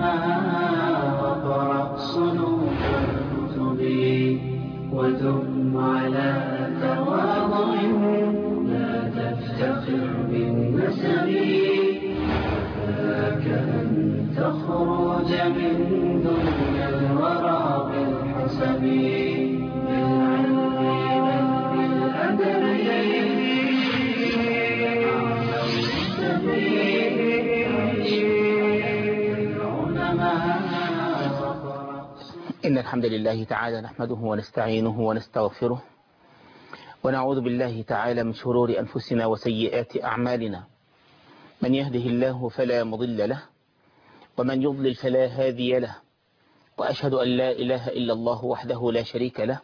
واقرأ صنوف الكتب ودم على تواضع لا تفتخر بالنسب كفاك أن تخرج من دنيا الورى بالحسب بالعلم بل بالأدب إن الحمد لله تعالى نحمده ونستعينه ونستغفره ونعوذ بالله تعالى من شرور أنفسنا وسيئات أعمالنا. من يهده الله فلا مضل له ومن يضلل فلا هادي له، وأشهد أن لا إله إلا الله وحده لا شريك له،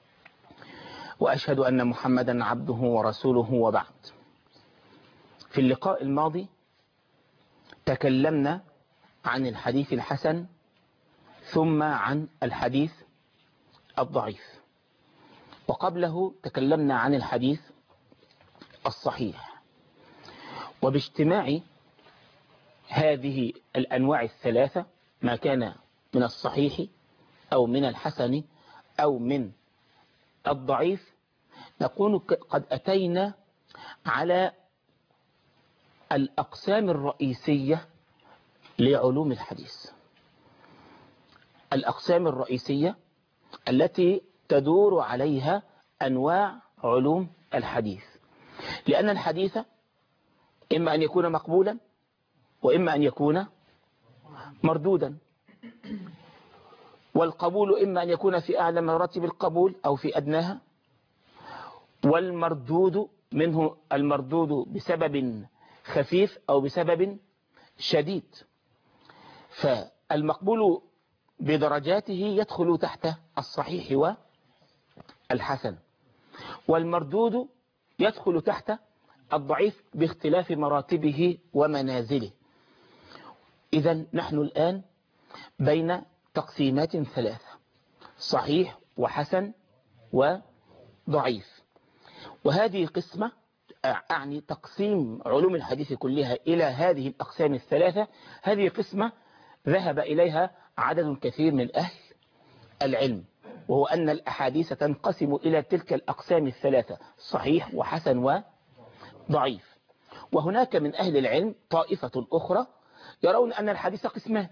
وأشهد أن محمدا عبده ورسوله. وبعد، في اللقاء الماضي تكلمنا عن الحديث الحسن ثم عن الحديث الضعيف، وقبله تكلمنا عن الحديث الصحيح. وباجتماع هذه الأنواع الثلاثة، ما كان من الصحيح أو من الحسن أو من الضعيف، نكون قد أتينا على الأقسام الرئيسية لعلوم الحديث، الأقسام الرئيسية التي تدور عليها أنواع علوم الحديث. لأن الحديث إما أن يكون مقبولا وإما أن يكون مردودا، والقبول إما أن يكون في أعلى مراتب القبول أو في أدناها، والمردود منه المردود بسبب خفيف أو بسبب شديد. فالمقبول بدرجاته يدخل تحت الصحيح والحسن، والمردود يدخل تحت الضعيف باختلاف مراتبه ومنازله. إذن نحن الآن بين تقسيمات ثلاثة: صحيح وحسن وضعيف. وهذه قسمة، أعني تقسيم علوم الحديث كلها إلى هذه الأقسام الثلاثة، هذه قسمة ذهب إليها عدد كثير من أهل العلم، وهو أن الأحاديث تنقسم إلى تلك الأقسام الثلاثة: صحيح وحسن وضعيف. وهناك من أهل العلم طائفة أخرى يرون أن الحديث قسمان: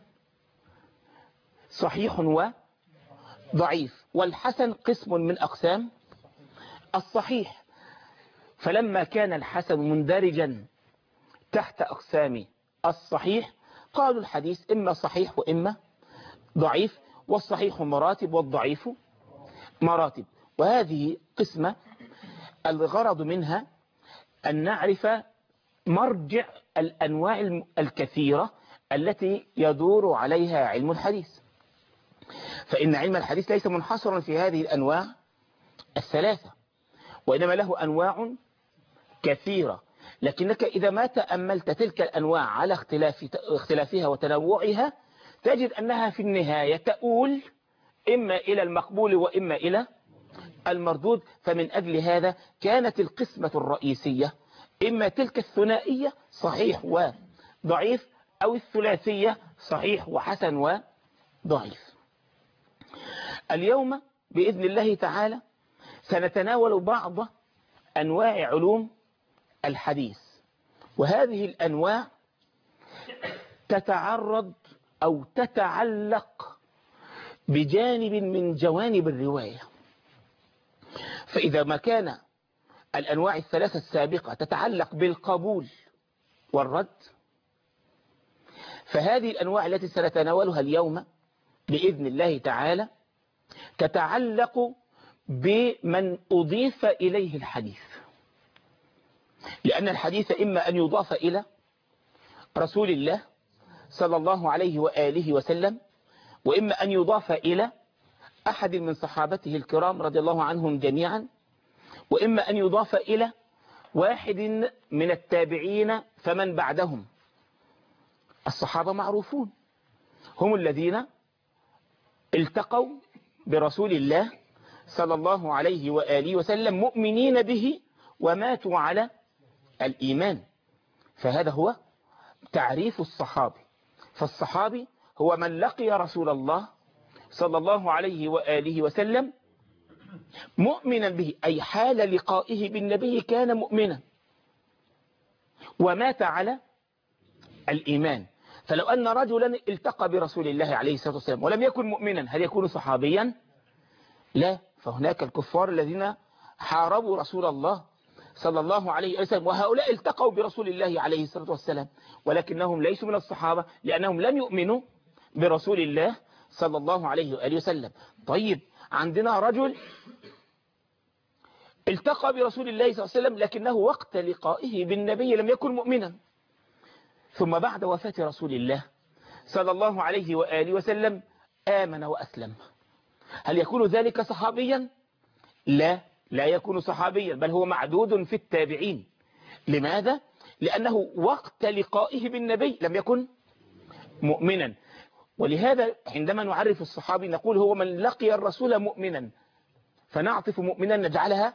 صحيح وضعيف، والحسن قسم من أقسام الصحيح. فلما كان الحسن مندرجا تحت أقسام الصحيح، قالوا الحديث إما صحيح وإما ضعيف، والصحيح مراتب والضعيف مراتب. وهذه قسمة الغرض منها أن نعرف مرجع الأنواع الكثيرة التي يدور عليها علم الحديث. فإن علم الحديث ليس منحصرا في هذه الأنواع الثلاثة، وإنما له أنواع كثيرة. لكنك إذا ما تأملت تلك الأنواع على اختلافها وتنوعها، تجد أنها في النهاية تؤول إما إلى المقبول وإما إلى المردود. فمن أجل هذا كانت القسمة الرئيسية إما تلك الثنائية: صحيح وضعيف، أو الثلاثية: صحيح وحسن وضعيف. اليوم بإذن الله تعالى سنتناول بعض أنواع علوم الحديث، وهذه الأنواع تتعرض أو تتعلق بجانب من جوانب الرواية. فإذا ما كان الأنواع الثلاثة السابقة تتعلق بالقبول والرد، فهذه الأنواع التي سنتناولها اليوم بإذن الله تعالى تتعلق بمن أضيف إليه الحديث. لأن الحديث إما أن يضاف إلى رسول الله صلى الله عليه وآله وسلم، وإما أن يضاف إلى أحد من صحابته الكرام رضي الله عنهم جميعا، وإما أن يضاف إلى واحد من التابعين فمن بعدهم. الصحابة معروفون، هم الذين التقوا برسول الله صلى الله عليه وآله وسلم مؤمنين به وماتوا على الإيمان. فهذا هو تعريف الصحابي. فالصحابي هو من لقي رسول الله صلى الله عليه وآله وسلم مؤمنا به، أي حال لقائه بالنبي كان مؤمنا ومات على الإيمان. فلو أن رجلا التقى برسول الله عليه الصلاة والسلام ولم يكن مؤمنا، هل يكون صحابيا؟ لا. فهناك الكفار الذين حاربوا رسول الله صلى الله عليه وسلم، وهؤلاء التقوا برسول الله عليه الصلاة والسلام، ولكنهم ليسوا من الصحابة لأنهم لم يؤمنوا برسول الله صلى الله عليه وآله وسلم. طيب، عندنا رجل التقى برسول الله صلى الله عليه وسلم لكنه وقت لقائه بالنبي لم يكن مؤمنا، ثم بعد وفاة رسول الله صلى الله عليه وآله وسلم آمن وأسلم، هل يكون ذلك صحابيا؟ لا، لا يكون صحابيا، بل هو معدود في التابعين. لماذا؟ لأنه وقت لقائه بالنبي لم يكن مؤمنا. ولهذا عندما نعرف الصحابي نقول هو من لقي الرسول مؤمنا، فنعطف مؤمنا نجعلها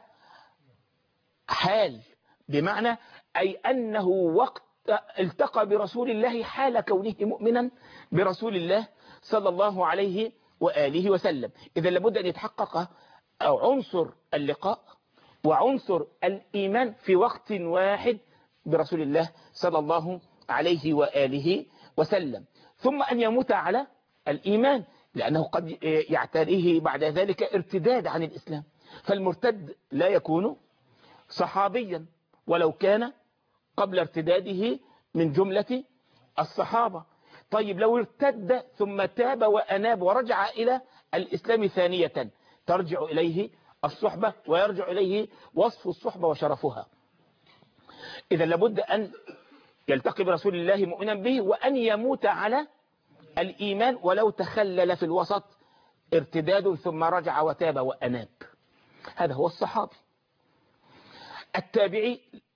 حال، بمعنى أي أنه وقت التقى برسول الله حال كونه مؤمنا برسول الله صلى الله عليه وآله وسلم. إذا لابد أن يتحقق عنصر اللقاء وعنصر الإيمان في وقت واحد برسول الله صلى الله عليه وآله وسلم، ثم أن يموت على الإيمان، لأنه قد يعتريه بعد ذلك ارتداد عن الإسلام، فالمرتد لا يكون صحابيا ولو كان قبل ارتداده من جملة الصحابة. طيب، لو ارتد ثم تاب وأناب ورجع إلى الإسلام ثانية، ترجع إليه الصحبة ويرجع إليه وصف الصحبة وشرفها. إذا لابد أن يلتقي برسول الله مؤمنا به وأن يموت على الإيمان ولو تخلل في الوسط ارتداد ثم رجع وتاب وأناب. هذا هو الصحابي. التابعي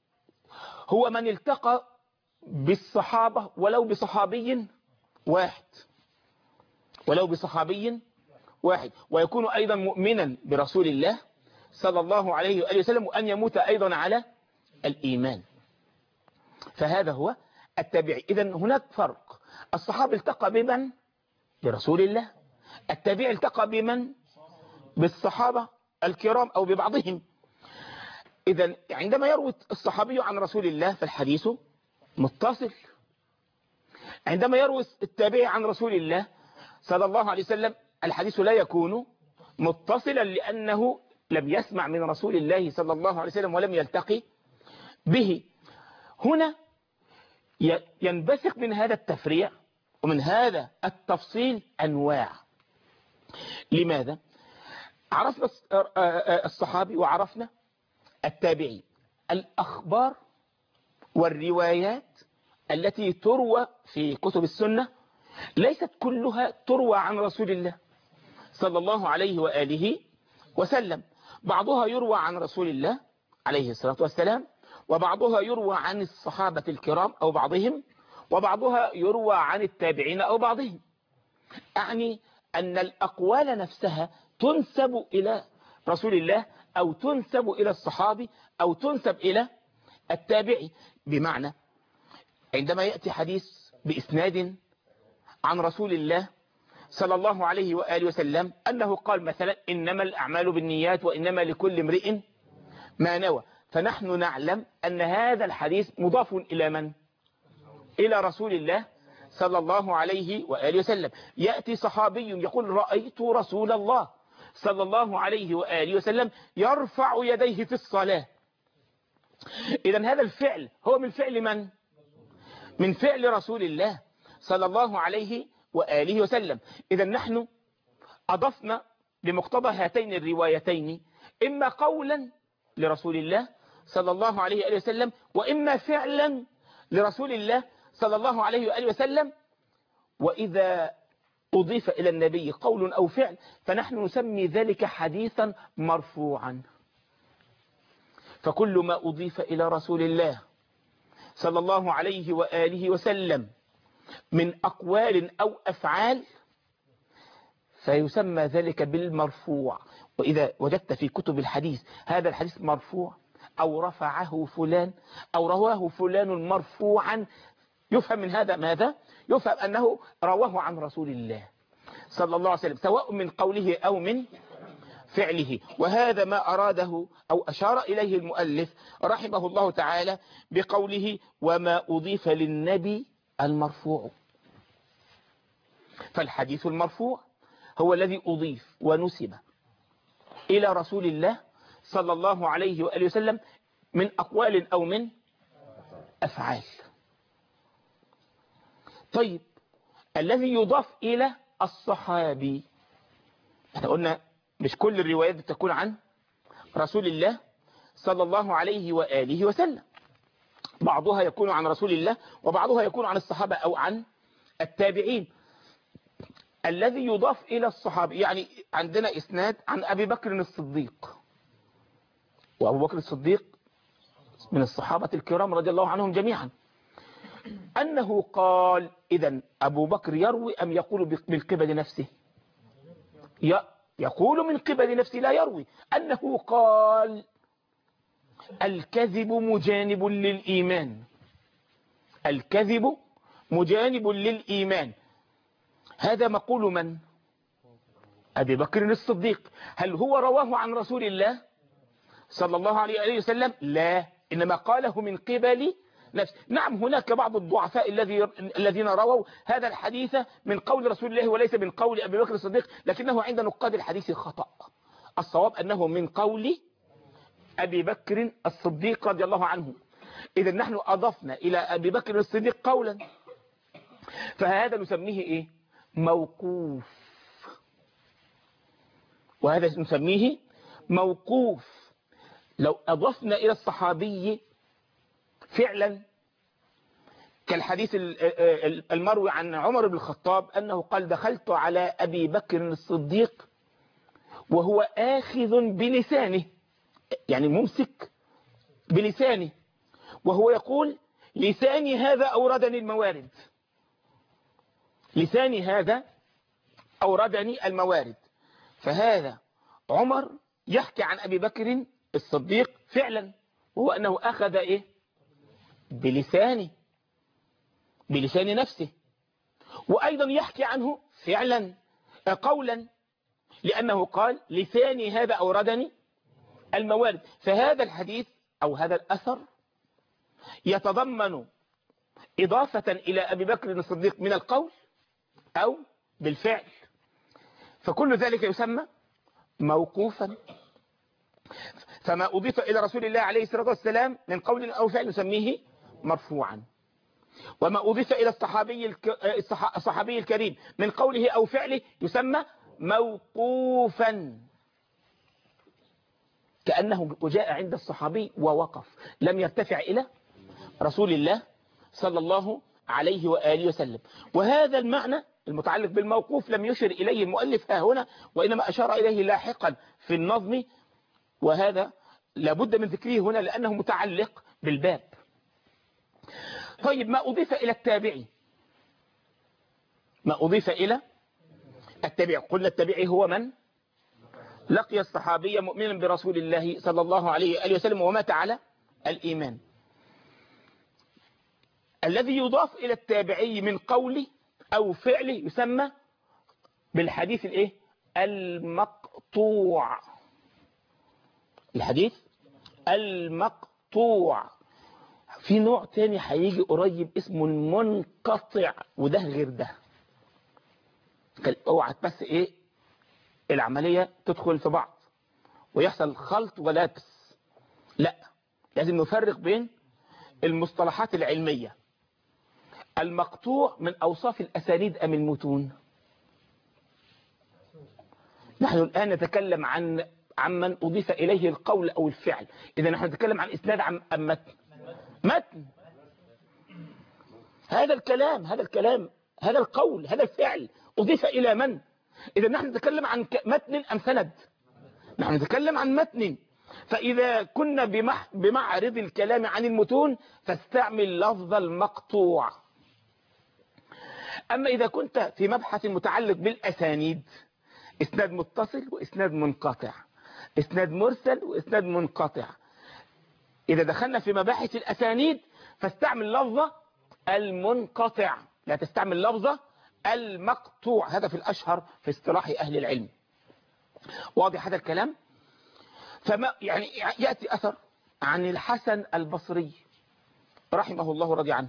هو من التقى بالصحابة ولو بصحابي واحد، ولو بصحابي واحد، ويكون أيضا مؤمنا برسول الله صلى الله عليه وآله وسلم، وأن يموت أيضا على الإيمان. فهذا هو التابعي. إذن هناك فرق، الصحابي التقى بمن؟ برسول الله. التابعي التقى بمن؟ بالصحابة الكرام أو ببعضهم. إذن عندما يروي الصحابي عن رسول الله فالحديث متصل. عندما يروي التابعي عن رسول الله صلى الله عليه وسلم الحديث لا يكون متصلا، لأنه لم يسمع من رسول الله صلى الله عليه وسلم ولم يلتقي به. هنا ينبثق من هذا التفريع ومن هذا التفصيل أنواع. لماذا؟ عرفنا الصحابي وعرفنا التابعي. الأخبار والروايات التي تروى في كتب السنة ليست كلها تروى عن رسول الله صلى الله عليه وآله وسلم، بعضها يروى عن رسول الله عليه الصلاة والسلام، وبعضها يروى عن الصحابة الكرام أو بعضهم، وبعضها يروى عن التابعين أو بعضهم. أعني أن الأقوال نفسها تنسب إلى رسول الله أو تنسب إلى الصحابي أو تنسب إلى التابعي. بمعنى عندما يأتي حديث بإسناد عن رسول الله صلى الله عليه وآله وسلم أنه قال مثلا إنما الأعمال بالنيات وإنما لكل امرئ ما نوى، فنحن نعلم أن هذا الحديث مضاف إلى من؟ إلى رسول الله صلى الله عليه وآله وسلم. يأتي صحابي يقول رأيت رسول الله صلى الله عليه وآله وسلم يرفع يديه في الصلاة. إذن هذا الفعل هو من فعل من؟ من فعل رسول الله صلى الله عليه وآله وسلم. إذن نحن أضفنا لمقتضى هاتين الروايتين إما قولا لرسول الله صلى الله عليه وآله وسلم، وإما فعلا لرسول الله صلى الله عليه وآله وسلم. وإذا أضيف إلى النبي قول أو فعل فنحن نسمي ذلك حديثا مرفوعا. فكل ما أضيف إلى رسول الله صلى الله عليه وآله وسلم من أقوال أو أفعال فيسمى ذلك بالمرفوع. وإذا وجدت في كتب الحديث هذا الحديث مرفوع أو رفعه فلان أو رواه فلان مرفوعا، يفهم من هذا ماذا؟ يفهم أنه رواه عن رسول الله صلى الله عليه وسلم، سواء من قوله أو من فعله. وهذا ما أراده أو أشار إليه المؤلف رحمه الله تعالى بقوله وما أضيف للنبي المرفوع. فالحديث المرفوع هو الذي أضيف ونسب إلى رسول الله صلى الله عليه وآله وسلم من أقوال أو من أفعال. طيب الذي يضاف إلى الصحابي، احنا قلنا مش كل الروايات تكون عن رسول الله صلى الله عليه وآله وسلم، بعضها يكون عن رسول الله وبعضها يكون عن الصحابة أو عن التابعين. الذي يضاف إلى الصحابي يعني عندنا إسناد عن أبي بكر الصديق، وأبو بكر الصديق من الصحابة الكرام رضي الله عنهم جميعا، أنه قال. إذن أبو بكر يروي أم يقول من قبل نفسه؟ يقول من قبل نفسه لا يروي. أنه قال الكذب مجانب للإيمان، الكذب مجانب للإيمان. هذا مقول من؟ أبي بكر الصديق. هل هو رواه عن رسول الله صلى الله عليه وسلم؟ لا، إنما قاله من قبل نفسه. نعم هناك بعض الضعفاء الذين رووا هذا الحديث من قول رسول الله وليس من قول أبي بكر الصديق، لكنه عند نقاد الحديث خطأ. الصواب أنه من قول أبي بكر الصديق رضي الله عنه. إذا نحن أضفنا إلى أبي بكر الصديق قولا، فهذا نسميه إيه؟ موقوف. وهذا نسميه موقوف. لو أضفنا إلى الصحابي فعلا كالحديث المروي عن عمر بن الخطاب أنه قال دخلت على أبي بكر الصديق وهو آخذ بلسانه، يعني ممسك بلسانه، وهو يقول لساني هذا أوردني الموارد، لساني هذا أوردني الموارد. فهذا عمر يحكي عن أبي بكر الصديق فعلا، وهو أنه أخذ إيه؟ بلسانه، بلسان نفسه. وأيضا يحكي عنه فعلا قولا، لأنه قال لساني هذا أوردني الموارد. فهذا الحديث أو هذا الأثر يتضمن إضافة إلى أبي بكر الصديق من القول أو بالفعل، فكل ذلك يسمى موقوفا. فما أضيف إلى رسول الله عليه الصلاة والسلام من قول أو فعل نسميه مرفوعا، وما أضيف إلى الصحابي الكريم من قوله أو فعله يسمى موقوفا، كأنه جاء عند الصحابي ووقف، لم يرتفع إلى رسول الله صلى الله عليه وآله وسلم. وهذا المعنى المتعلق بالموقوف لم يشر إليه المؤلف هنا، وإنما أشار إليه لاحقا في النظم، وهذا لابد من ذكره هنا لأنه متعلق بالباب. طيب ما أضيف إلى التابعي، ما أضيف إلى التابعي، قلنا التابعي هو من لقي الصحابي مؤمنا برسول الله صلى الله عليه وآله وسلم ومات على الإيمان. الذي يضاف إلى التابعي من قوله أو فعله يسمى بالحديث الإيه؟ المقطوع. الحديث المقطوع. في نوع تاني هيجي قريب اسمه المنقطع، وده غير ده. اوعى بس ايه العملية تدخل في بعض ويحصل خلط ولبس، لا، لازم نفرق بين المصطلحات العلمية. المقطوع من أوصاف الأسانيد أم المتون؟ نحن الآن نتكلم عمن أضيف إليه القول أو الفعل. إذا نحن نتكلم عن إسناد أم متن؟ متن. هذا الكلام هذا القول هذا الفعل أضيف إلى من؟ إذا نحن نتكلم عن متن أم سند؟ نحن نتكلم عن متن. فإذا كنا بمعرض الكلام عن المتون فاستعمل لفظ المقطوع. أما إذا كنت في مبحث متعلق بالأسانيد، إسناد متصل وإسناد منقطع، إسناد مرسل وإسناد منقطع، إذا دخلنا في مباحث الأسانيد فاستعمل لفظ المنقطع. لا تستعمل لفظة المقطوع، هذا في الأشهر في اصطلاح أهل العلم. واضح هذا الكلام؟ فما يعني يأتي أثر عن الحسن البصري رحمه الله ورضي عنه.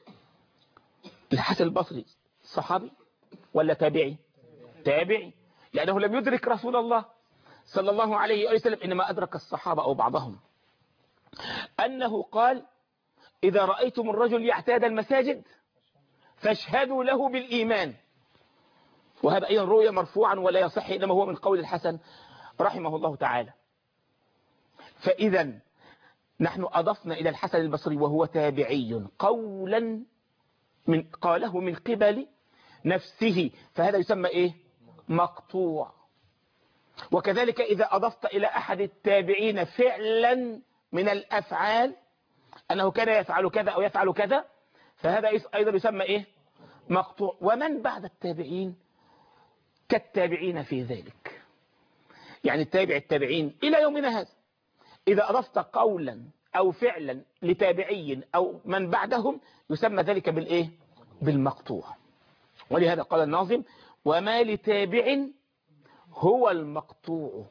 الحسن البصري صحابي ولا تابعي؟ تابعي، لأنه لم يدرك رسول الله صلى الله عليه وسلم، إنما أدرك الصحابة أو بعضهم، أنه قال: إذا رأيتم الرجل يعتاد المساجد فاشهدوا له بالإيمان. وهذا أيضا رؤية مرفوعا ولا يصح، إنما هو من قول الحسن رحمه الله تعالى. فإذا نحن أضفنا إلى الحسن البصري وهو تابعي قولا قاله من قبل نفسه، فهذا يسمى إيه؟ مقطوع. وكذلك إذا أضفت إلى أحد التابعين فعلا من الأفعال أنه كان يفعل كذا أو يفعل كذا، فهذا أيضا يسمى إيه؟ مقطوع. ومن بعد التابعين كالتابعين في ذلك، يعني التابعين إلى يومنا هذا إذا أضفت قولا أو فعلا لتابعي أو من بعدهم يسمى ذلك بالإيه؟ بالمقطوع. ولهذا قال الناظم: وما لتابع هو المقطوع.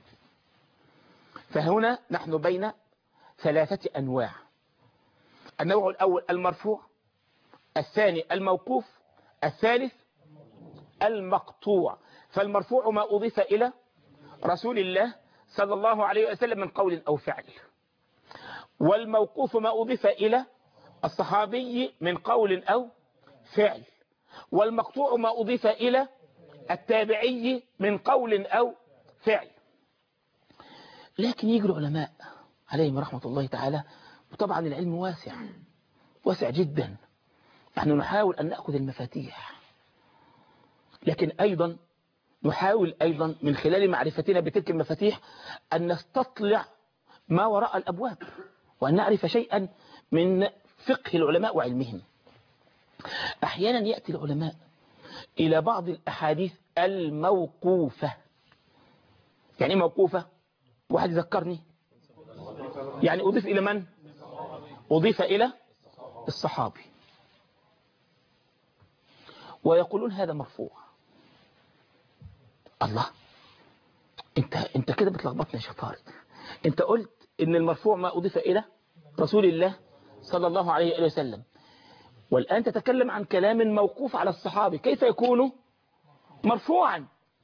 فهنا نحن بين ثلاثة أنواع: النوع الأول المرفوع، الثاني الموقوف، الثالث المقطوع. فالمرفوع ما أضيف إلى رسول الله صلى الله عليه وسلم من قول أو فعل، والموقوف ما أضيف إلى الصحابي من قول أو فعل، والمقطوع ما أضيف إلى التابعي من قول أو فعل. لكن يجي العلماء عليهم رحمة الله تعالى، وطبعا العلم واسع جدا، نحن نحاول أن نأخذ المفاتيح، لكن أيضا نحاول أيضا من خلال معرفتنا بتلك المفاتيح أن نستطلع ما وراء الأبواب، وأن نعرف شيئا من فقه العلماء وعلمهم. أحيانا يأتي العلماء إلى بعض الأحاديث الموقوفة. يعني إيه موقوفة؟ واحد يذكرني. يعني أضيف إلى من؟ أضيف إلى الصحابي، ويقولون هذا مرفوع. الله، انت كده بتلخبطنا يا شيخ طارق. انت قلت ان المرفوع ما أضيف إلى رسول الله صلى الله عليه وسلم، والآن تتكلم عن كلام موقوف على الصحابي، كيف يكون مرفوعا؟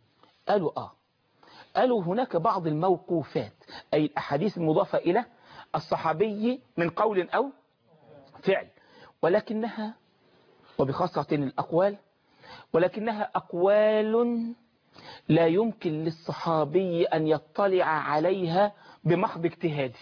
قالوا هناك بعض الموقوفات، أي الأحاديث المضافة إلى الصحابي من قول أو فعل، ولكنها وبخاصة الأقوال، ولكنها أقوال لا يمكن للصحابي أن يطلع عليها بمحض اجتهاده،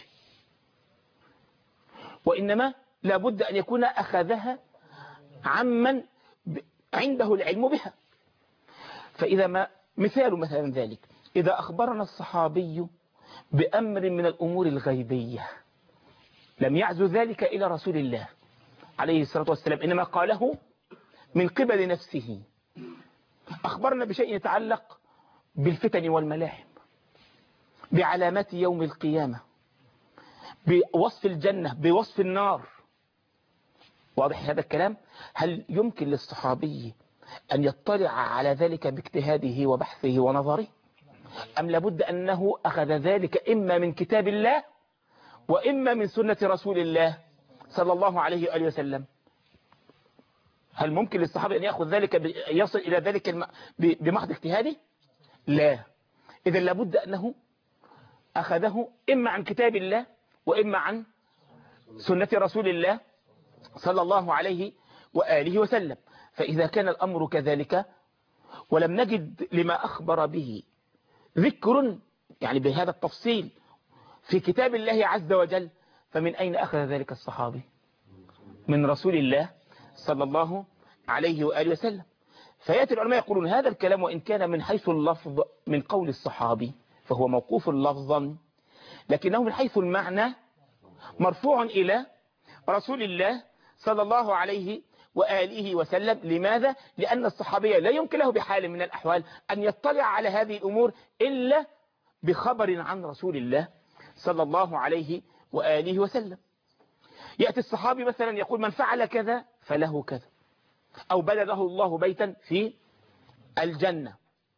وإنما لابد أن يكون أخذها عمن عنده العلم بها. فإذا ما مثال مثلا ذلك، إذا أخبرنا الصحابي بأمر من الأمور الغيبية لم يعزو ذلك إلى رسول الله عليه الصلاة والسلام، إنما قاله من قبل نفسه، أخبرنا بشيء يتعلق بالفتن والملاحم، بعلامات يوم القيامة، بوصف الجنة، بوصف النار. واضح هذا الكلام؟ هل يمكن للصحابي أن يطلع على ذلك باجتهاده وبحثه ونظره، أم لابد أنه أخذ ذلك إما من كتاب الله وإما من سنة رسول الله صلى الله عليه وآله وسلم؟ هل ممكن للصحابي أن يأخذ ذلك يصل إلى ذلك بمحض اجتهاده؟ لا. إذا لابد أنه أخذه إما عن كتاب الله وإما عن سنة رسول الله صلى الله عليه وآله وسلم. فإذا كان الأمر كذلك ولم نجد لما أخبر به ذكر يعني بهذا التفصيل في كتاب الله عز وجل، فمن أين أخذ ذلك الصحابي؟ من رسول الله صلى الله عليه وآله وسلم. فيأتي العلماء يقولون هذا الكلام وإن كان من حيث اللفظ من قول الصحابي فهو موقوف لفظا، لكنه من حيث المعنى مرفوع إلى رسول الله صلى الله عليه وآله وسلم. لماذا؟ لأن الصحابي لا يمكن له بحال من الأحوال أن يطلع على هذه الأمور إلا بخبر عن رسول الله صلى الله عليه وآله وسلم. يأتي الصحابي مثلا يقول من فعل كذا فله كذا، أو بنى له الله بيتا في الجنة.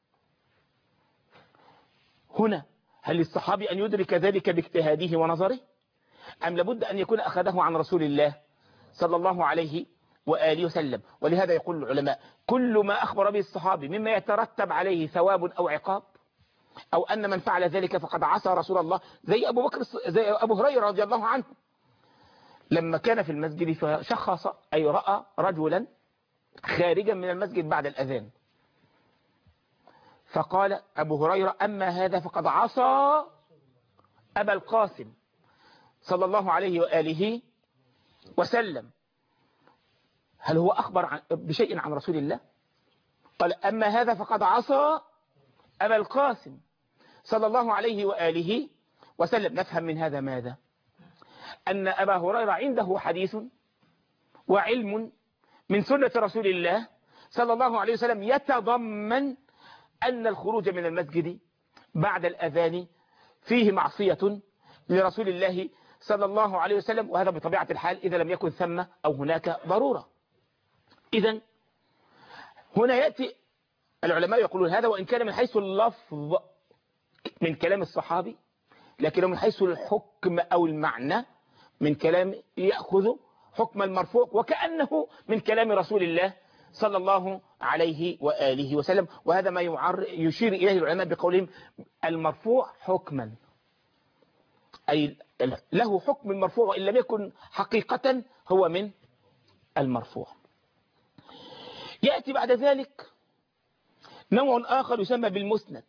هنا هل للصحابي أن يدرك ذلك باجتهاده ونظره، أم لابد أن يكون أخذه عن رسول الله صلى الله عليه وآله وسلم؟ ولهذا يقول العلماء كل ما أخبر به الصحابي مما يترتب عليه ثواب أو عقاب، أو أن من فعل ذلك فقد عصى رسول الله، زي أبو هريرة رضي الله عنه لما كان في المسجد فشخص أي رأى رجلا خارجا من المسجد بعد الأذان، فقال أبو هريرة أما هذا فقد عصى أبا القاسم صلى الله عليه وآله وسلم. هل هو أخبر بشيء عن رسول الله؟ قال أما هذا فقد عصى أبا القاسم صلى الله عليه وآله وسلم. نفهم من هذا ماذا؟ أن أبا هريرة عنده حديث وعلم من سنة رسول الله صلى الله عليه وسلم يتضمن أن الخروج من المسجد بعد الأذان فيه معصية لرسول الله صلى الله عليه وسلم، وهذا بطبيعة الحال إذا لم يكن ثم أو هناك ضرورة. إذن هنا يأتي العلماء يقولون هذا وإن كان من حيث اللفظ من كلام الصحابي، لكنه من حيث الحكم أو المعنى من كلام يأخذ حكم المرفوع وكأنه من كلام رسول الله صلى الله عليه وآله وسلم. وهذا ما يشير إليه العلماء بقولهم المرفوع حكما، أي له حكم المرفوع وإن لم يكن حقيقة هو من المرفوع. يأتي بعد ذلك نوع آخر يسمى بالمسند.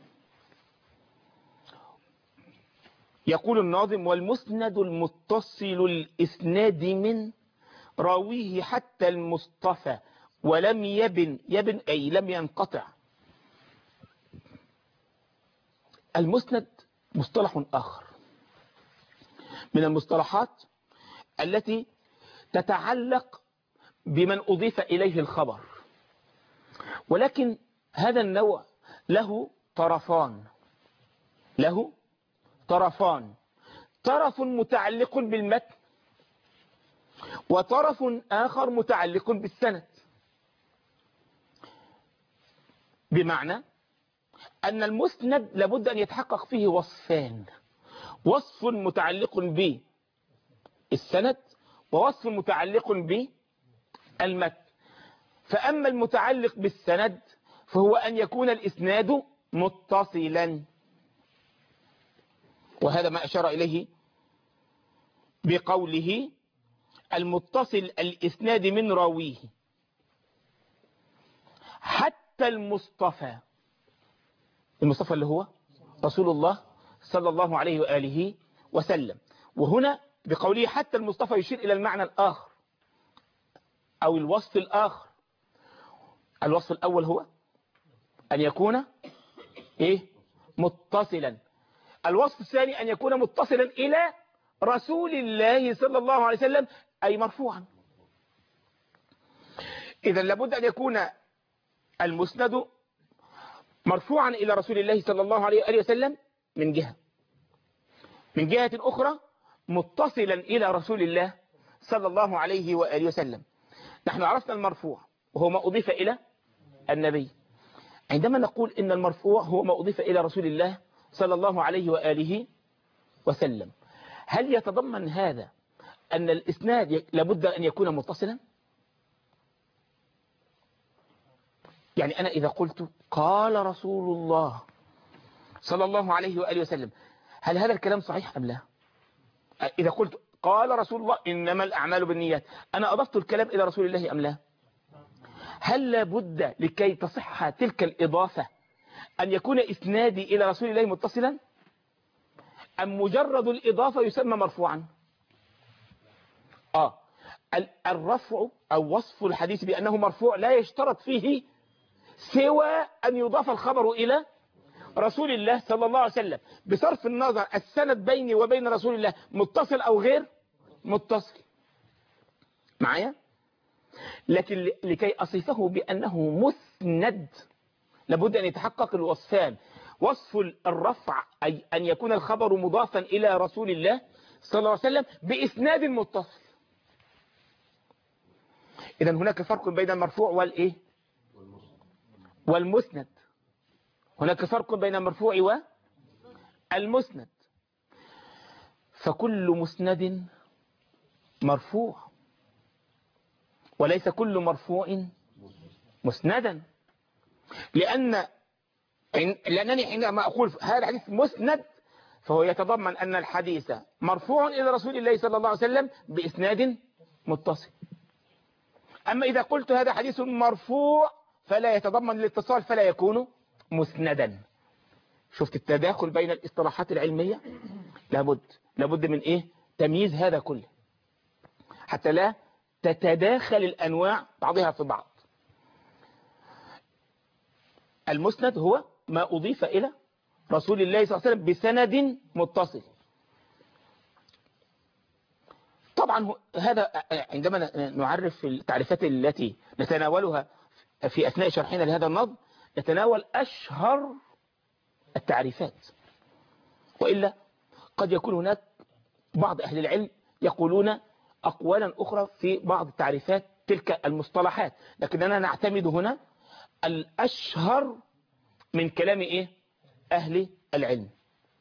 يقول الناظم والمسند المتصل الإسناد من راويه حتى المصطفى ولم يبن أي لم ينقطع. المسند مصطلح آخر من المصطلحات التي تتعلق بمن أضيف إليه الخبر، ولكن هذا النوع له طرفان، طرف متعلق بالمتن وطرف آخر متعلق بالسند، بمعنى أن المسند لابد أن يتحقق فيه وصفان، وصف متعلق بالسند ووصف متعلق بالمتن. فأما المتعلق بالسند فهو أن يكون الإسناد متصلا، وهذا ما أشار إليه بقوله المتصل الإسناد من راويه حتى المصطفى. المصطفى اللي هو رسول الله صلى الله عليه وآله وسلم. وهنا بقوله حتى المصطفى يشير إلى المعنى الآخر أو الوصف الآخر. الوصف الأول هو أن يكون متصلا. الوصف الثاني أن يكون متصلا إلى رسول الله صلى الله عليه وسلم أي مرفوعا. إذا لابد أن يكون المسند مرفوعا إلى رسول الله صلى الله عليه وآله وسلم من جهة أخرى متصلا إلى رسول الله صلى الله عليه وآله وسلم. نحن عرفنا المرفوع وهو ما أضيف إلى النبي. عندما نقول إن المرفوع هو ما أضيف إلى رسول الله صلى الله عليه وآله وسلم، هل يتضمن هذا أن الإسناد لابد أن يكون متصلا؟ يعني أنا إذا قلت قال رسول الله صلى الله عليه وآله وسلم، هل هذا الكلام صحيح أم لا؟ إذا قلت قال رسول الله إنما الأعمال بالنيات، أنا أضفت الكلام إلى رسول الله أم لا؟ هل لابد لكي تصح تلك الإضافة أن يكون إسنادي إلى رسول الله متصلا، أم مجرد الإضافة يسمى مرفوعا؟ الرفع أو وصف الحديث بأنه مرفوع لا يشترط فيه سوى أن يضاف الخبر إلى رسول الله صلى الله عليه وسلم، بصرف النظر السند بيني وبين رسول الله متصل أو غير متصل معايا. لكن لكي أصفه بأنه مسند لابد أن يتحقق الوصفان، وصف الرفع أي أن يكون الخبر مضافا إلى رسول الله صلى الله عليه وسلم بإسناد متصل. إذن هناك فرق بين المرفوع والإيه والمسند. هناك فرق بين المرفوع والمسند. فكل مسند مرفوع، وليس كل مرفوع مسندا. لأنني حينما أقول هذا الحديث مسند فهو يتضمن أن الحديث مرفوع إلى رسول الله صلى الله عليه وسلم بإسناد متصل. أما إذا قلت هذا حديث مرفوع فلا يتضمن الاتصال فلا يكون مسندا. شفت التداخل بين الاصطلاحات العلمية؟ لابد من إيه؟ تمييز هذا كله حتى لا تتداخل الأنواع بعضها في بعض. المسند هو ما أضيف إلى رسول الله صلى الله عليه وسلم بسند متصل. طبعا هذا عندما نعرف التعريفات التي نتناولها في أثناء شرحنا لهذا النظم نتناول أشهر التعريفات، وإلا قد يكون هناك بعض أهل العلم يقولون أقوالا أخرى في بعض التعريفات تلك المصطلحات، لكننا نعتمد هنا الأشهر من كلام إيه؟ أهل العلم.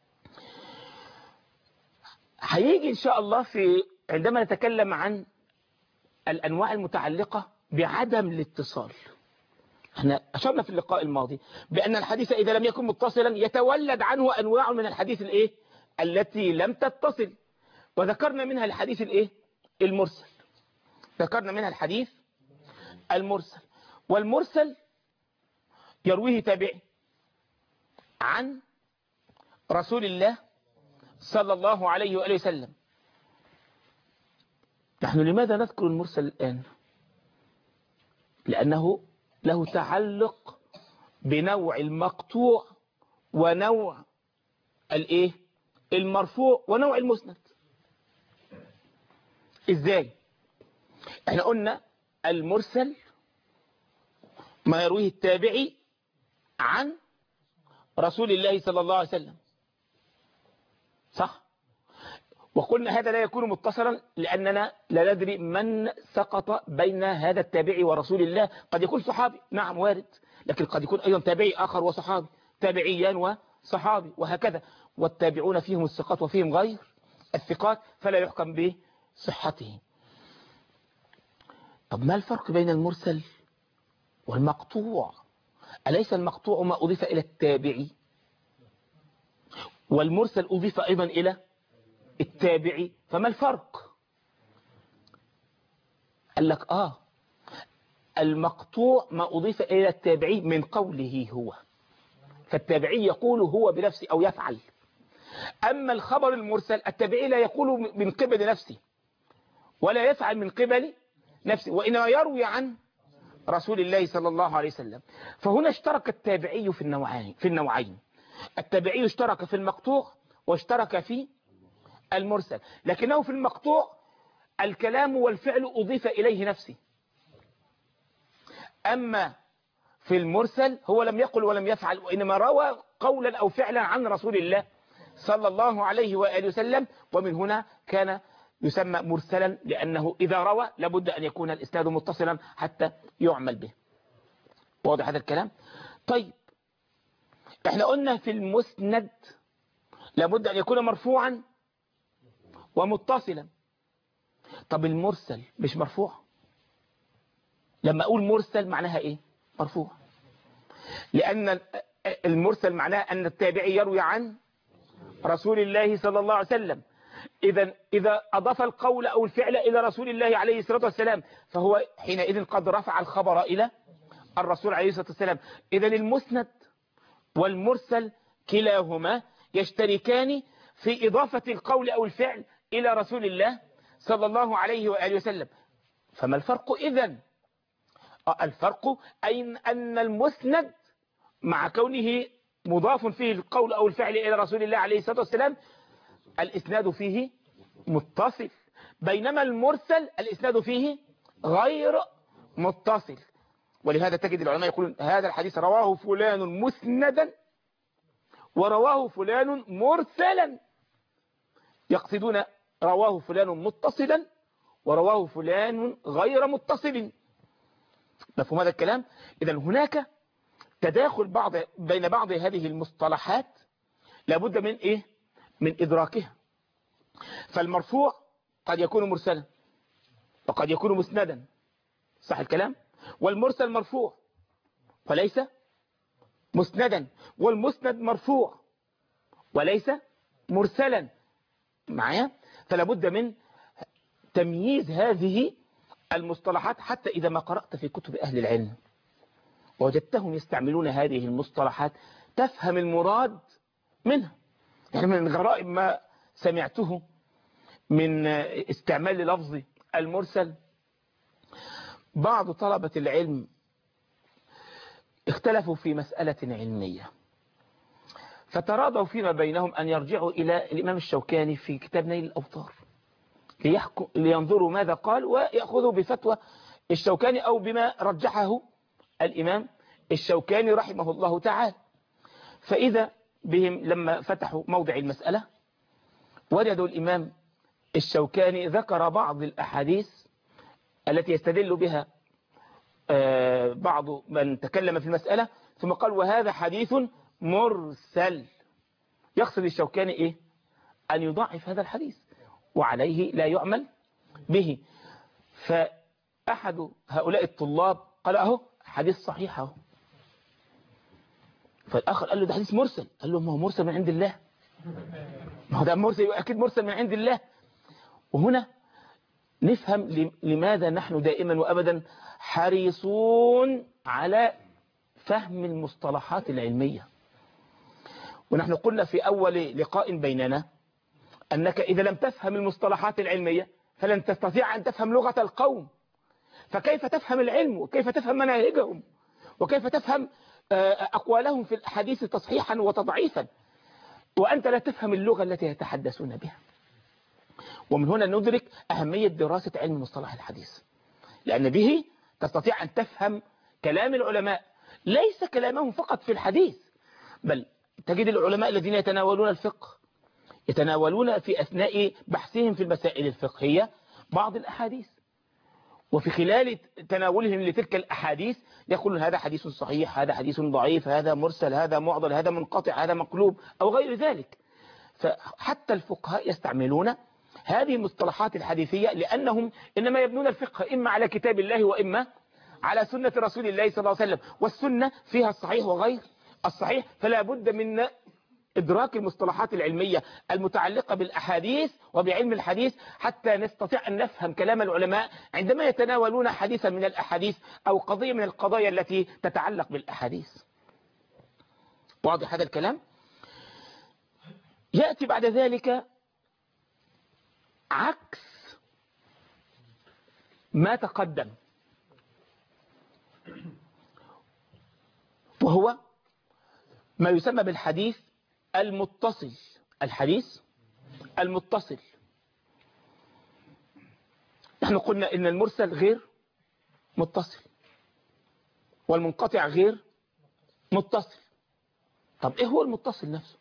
هيجي إن شاء الله عندما نتكلم عن الأنواع المتعلقة بعدم الاتصال. احنا أشرنا في اللقاء الماضي بأن الحديث إذا لم يكن متصلا يتولد عنه أنواع من الحديث الإيه؟ التي لم تتصل، وذكرنا منها الحديث الإيه؟ المرسل. ذكرنا منها الحديث المرسل، والمرسل يرويه تابعي عن رسول الله صلى الله عليه وآله وسلم. نحن لماذا نذكر المرسل الآن؟ لأنه له تعلق بنوع المقطوع ونوع الايه المرفوع ونوع المسند. ازاي؟ احنا قلنا المرسل ما يرويه التابعي عن رسول الله صلى الله عليه وسلم، صح؟ وقلنا هذا لا يكون متصلا لأننا لا ندري من سقط بين هذا التابعي ورسول الله. قد يكون صحابي، نعم وارد، لكن قد يكون أيضا تابعي آخر وصحابي، تابعيان وصحابي، وهكذا. والتابعون فيهم الثقات وفيهم غير الثقات، فلا يحكم بصحته. طب ما الفرق بين المرسل والمقطوع؟ أليس المقطوع ما أضيف إلى التابعي، والمرسل أضيف أيضا إلى التابعي؟ فما الفرق؟ قال لك المقطوع ما أضيف إلى التابعي من قوله هو، فالتابعي يقول هو بنفسه أو يفعل. أما الخبر المرسل التابعي لا يقول من قبل نفسه ولا يفعل من قبل نفسه، وإنما يروي عن رسول الله صلى الله عليه وسلم. فهنا اشترك التابعي في النوعين. التابعي اشترك في المقطوع واشترك في المرسل، لكنه في المقطوع الكلام والفعل أضيف إليه نفسه، أما في المرسل هو لم يقل ولم يفعل، وإنما روى قولا أو فعلا عن رسول الله صلى الله عليه وآله وسلم، ومن هنا كان يسمى مرسلا، لأنه إذا روى لابد أن يكون الإسناد متصلا حتى يعمل به. واضح هذا الكلام؟ طيب احنا قلنا في المسند لابد أن يكون مرفوعا ومتصلا. طب المرسل مش مرفوع؟ لما أقول مرسل معناها إيه؟ مرفوع، لأن المرسل معناه أن التابعي يروي عن رسول الله صلى الله عليه وسلم. إذا أضاف القول أو الفعل إلى رسول الله عليه الصلاة والسلام فهو حينئذ قد رفع الخبر إلى الرسول عليه الصلاة والسلام. إذن المسند والمرسل كلاهما يشتركان في إضافة القول أو الفعل إلى رسول الله صلى الله عليه وآله وسلم. فما الفرق إذن؟ الفرق أن المسند مع كونه مضاف فيه القول أو الفعل إلى رسول الله عليه الصلاة والسلام الإسناد فيه متصل، بينما المرسل الإسناد فيه غير متصل. ولهذا تجد العلماء يقولون هذا الحديث رواه فلان مسندا ورواه فلان مرسلا، يقصدون رواه فلان متصلا ورواه فلان غير متصل. مفهوم هذا الكلام؟ إذا هناك تداخل بين بعض هذه المصطلحات لابد من إيه؟ من إدراكها. فالمرفوع قد يكون مرسلا وقد يكون مسندا، صح الكلام؟ والمرسل مرفوع وليس مسندا، والمسند مرفوع وليس مرسلا معايا. فلا بد من تمييز هذه المصطلحات، حتى إذا ما قرأت في كتب أهل العلم وجدتهم يستعملون هذه المصطلحات تفهم المراد منها. يعني من غرائب ما سمعته من استعمال لفظ المرسل، بعض طلبة العلم اختلفوا في مسألة علمية، فتراضوا فيما بينهم أن يرجعوا إلى الإمام الشوكاني في كتاب نيل الأوطار لينظروا ماذا قال ويأخذوا بفتوى الشوكاني أو بما رجحه الإمام الشوكاني رحمه الله تعالى. فإذا بهم لما فتحوا موضع المسألة وجدوا الإمام الشوكاني ذكر بعض الأحاديث التي يستدل بها بعض من تكلم في المسألة، ثم قال وهذا حديث مرسل. يقصد الشوكاني إيه؟ أن يضعف هذا الحديث وعليه لا يعمل به. فأحد هؤلاء الطلاب قال أهو حديث صحيح أهو. فالآخر قال له ده حديث مرسل. قال له ما هو مرسل من عند الله، ما هو ده مرسل أكيد مرسل من عند الله. وهنا نفهم لماذا نحن دائما وأبدا حريصون على فهم المصطلحات العلمية. ونحن قلنا في أول لقاء بيننا أنك إذا لم تفهم المصطلحات العلمية فلن تستطيع أن تفهم لغة القوم. فكيف تفهم العلم وكيف تفهم مناهجهم وكيف تفهم أقوالهم في الحديث تصحيحا وتضعيفا وأنت لا تفهم اللغة التي يتحدثون بها. ومن هنا ندرك أهمية دراسة علم مصطلح الحديث، لأن به تستطيع أن تفهم كلام العلماء، ليس كلامهم فقط في الحديث، بل تجد العلماء الذين يتناولون الفقه يتناولون في أثناء بحثهم في المسائل الفقهية بعض الأحاديث، وفي خلال تناولهم لتلك الأحاديث يقولون هذا حديث صحيح، هذا حديث ضعيف، هذا مرسل، هذا معضل، هذا منقطع، هذا مقلوب أو غير ذلك. فحتى الفقهاء يستعملون هذه المصطلحات الحديثية لأنهم إنما يبنون الفقه إما على كتاب الله وإما على سنة رسول الله صلى الله عليه وسلم، والسنة فيها الصحيح وغير الصحيح. فلا بد من إدراك المصطلحات العلمية المتعلقة بالأحاديث وبعلم الحديث حتى نستطيع أن نفهم كلام العلماء عندما يتناولون حديثا من الأحاديث أو قضية من القضايا التي تتعلق بالأحاديث. واضح هذا الكلام؟ يأتي بعد ذلك عكس ما تقدم، وهو ما يسمى بالحديث المتصل. الحديث المتصل، نحن قلنا إن المرسل غير متصل والمنقطع غير متصل. طب إيه هو المتصل نفسه؟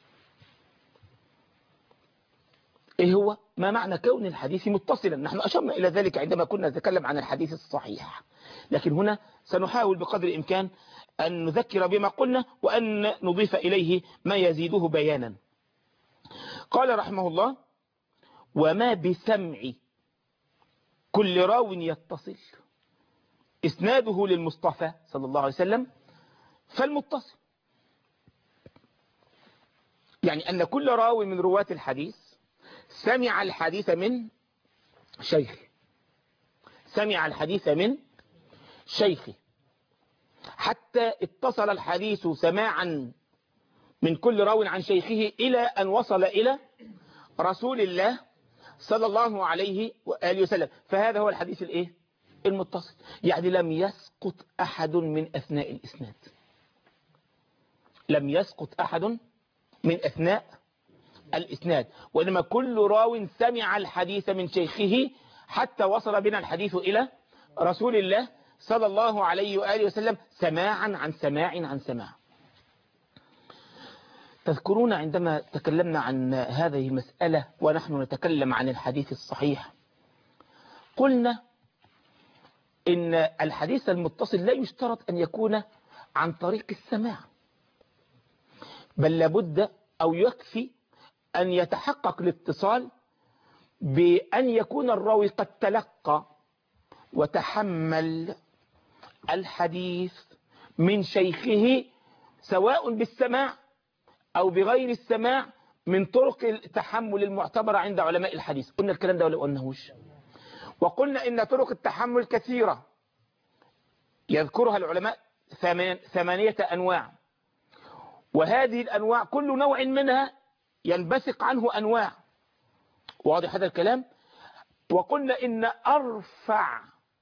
إيه هو ما معنى كون الحديث متصلا؟ نحن أشرنا إلى ذلك عندما كنا نتكلم عن الحديث الصحيح، لكن هنا سنحاول بقدر الإمكان أن نذكر بما قلنا وأن نضيف إليه ما يزيده بيانا. قال رحمه الله وما بسمع كل راو يتصل إسناده للمصطفى صلى الله عليه وسلم فالمتصل، يعني أن كل راوي من رواة الحديث سمع الحديث من شيخه، سمع الحديث من شيخه حتى اتصل الحديث سماعا من كل راو عن شيخه إلى أن وصل إلى رسول الله صلى الله عليه وآله وسلم. فهذا هو الحديث الإيه؟ المتصل. يعني لم يسقط أحد من أثناء الإسناد، لم يسقط أحد من أثناء الإسناد، وإنما كل راو سمع الحديث من شيخه حتى وصل بنا الحديث إلى رسول الله صلى الله عليه وآله وسلم سماعا عن سماع عن سماع. تذكرون عندما تكلمنا عن هذه المسألة ونحن نتكلم عن الحديث الصحيح قلنا إن الحديث المتصل لا يشترط أن يكون عن طريق السماع، بل لابد أو يكفي أن يتحقق الاتصال بأن يكون الراوي قد تلقى وتحمل الحديث من شيخه، سواء بالسماع أو بغير السماع، من طرق التحمل المعتبرة عند علماء الحديث. قلنا الكلام ده ولا قلناهوش؟ وقلنا إن طرق التحمل كثيرة يذكرها العلماء 8 أنواع، وهذه الأنواع كل نوع منها ينبثق عنه أنواع. واضح هذا الكلام؟ وقلنا إن أرفع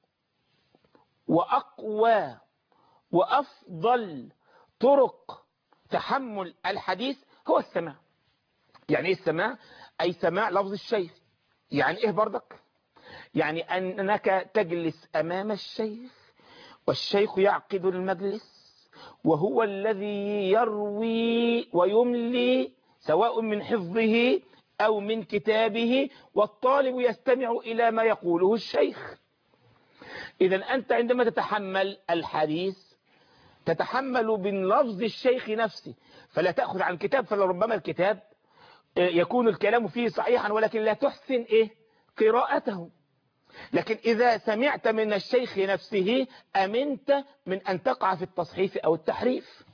وأقوى وأفضل طرق تحمل الحديث هو السماع. يعني إيه السماع؟ أي سماع لفظ الشيخ. يعني إيه برضك؟ يعني أنك تجلس أمام الشيخ والشيخ يعقد المجلس وهو الذي يروي ويملي، سواء من حفظه أو من كتابه، والطالب يستمع إلى ما يقوله الشيخ. إذا أنت عندما تتحمل الحديث تتحمل من لفظ الشيخ نفسه، فلا تأخذ عن كتاب، فلربما الكتاب يكون الكلام فيه صحيحا ولكن لا تحسن قراءته. لكن إذا سمعت من الشيخ نفسه أمنت من أن تقع في التصحيف أو التحريف.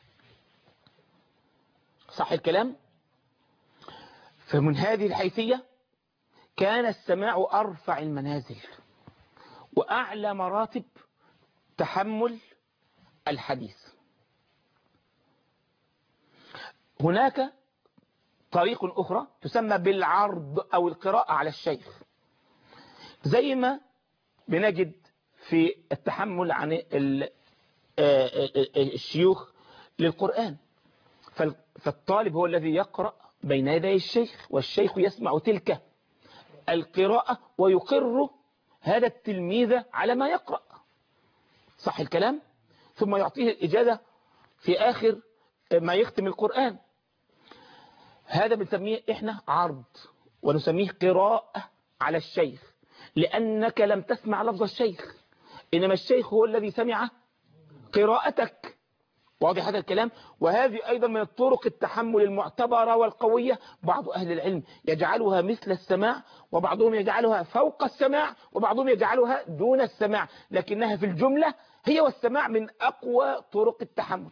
صح الكلام؟ فمن هذه الحيثية كان السماع أرفع المنازل وأعلى مراتب تحمل الحديث. هناك طريق أخرى تسمى بالعرض أو القراءة على الشيخ، زي ما بنجد في التحمل عن الشيوخ للقرآن. فالطالب هو الذي يقرأ بين يدي الشيخ، والشيخ يسمع تلك القراءة ويقر هذا التلميذ على ما يقرأ. صح الكلام؟ ثم يعطيه الإجازة في آخر ما يختم القرآن. هذا بنسميه إحنا عرض، ونسميه قراءة على الشيخ، لأنك لم تسمع لفظ الشيخ، إنما الشيخ هو الذي سمع قراءتك. واضح هذا الكلام؟ وهذه أيضا من الطرق التحمل المعتبرة والقوية. بعض أهل العلم يجعلها مثل السماع، وبعضهم يجعلها فوق السماع، وبعضهم يجعلها دون السماع، لكنها في الجملة هي والسماع من أقوى طرق التحمل.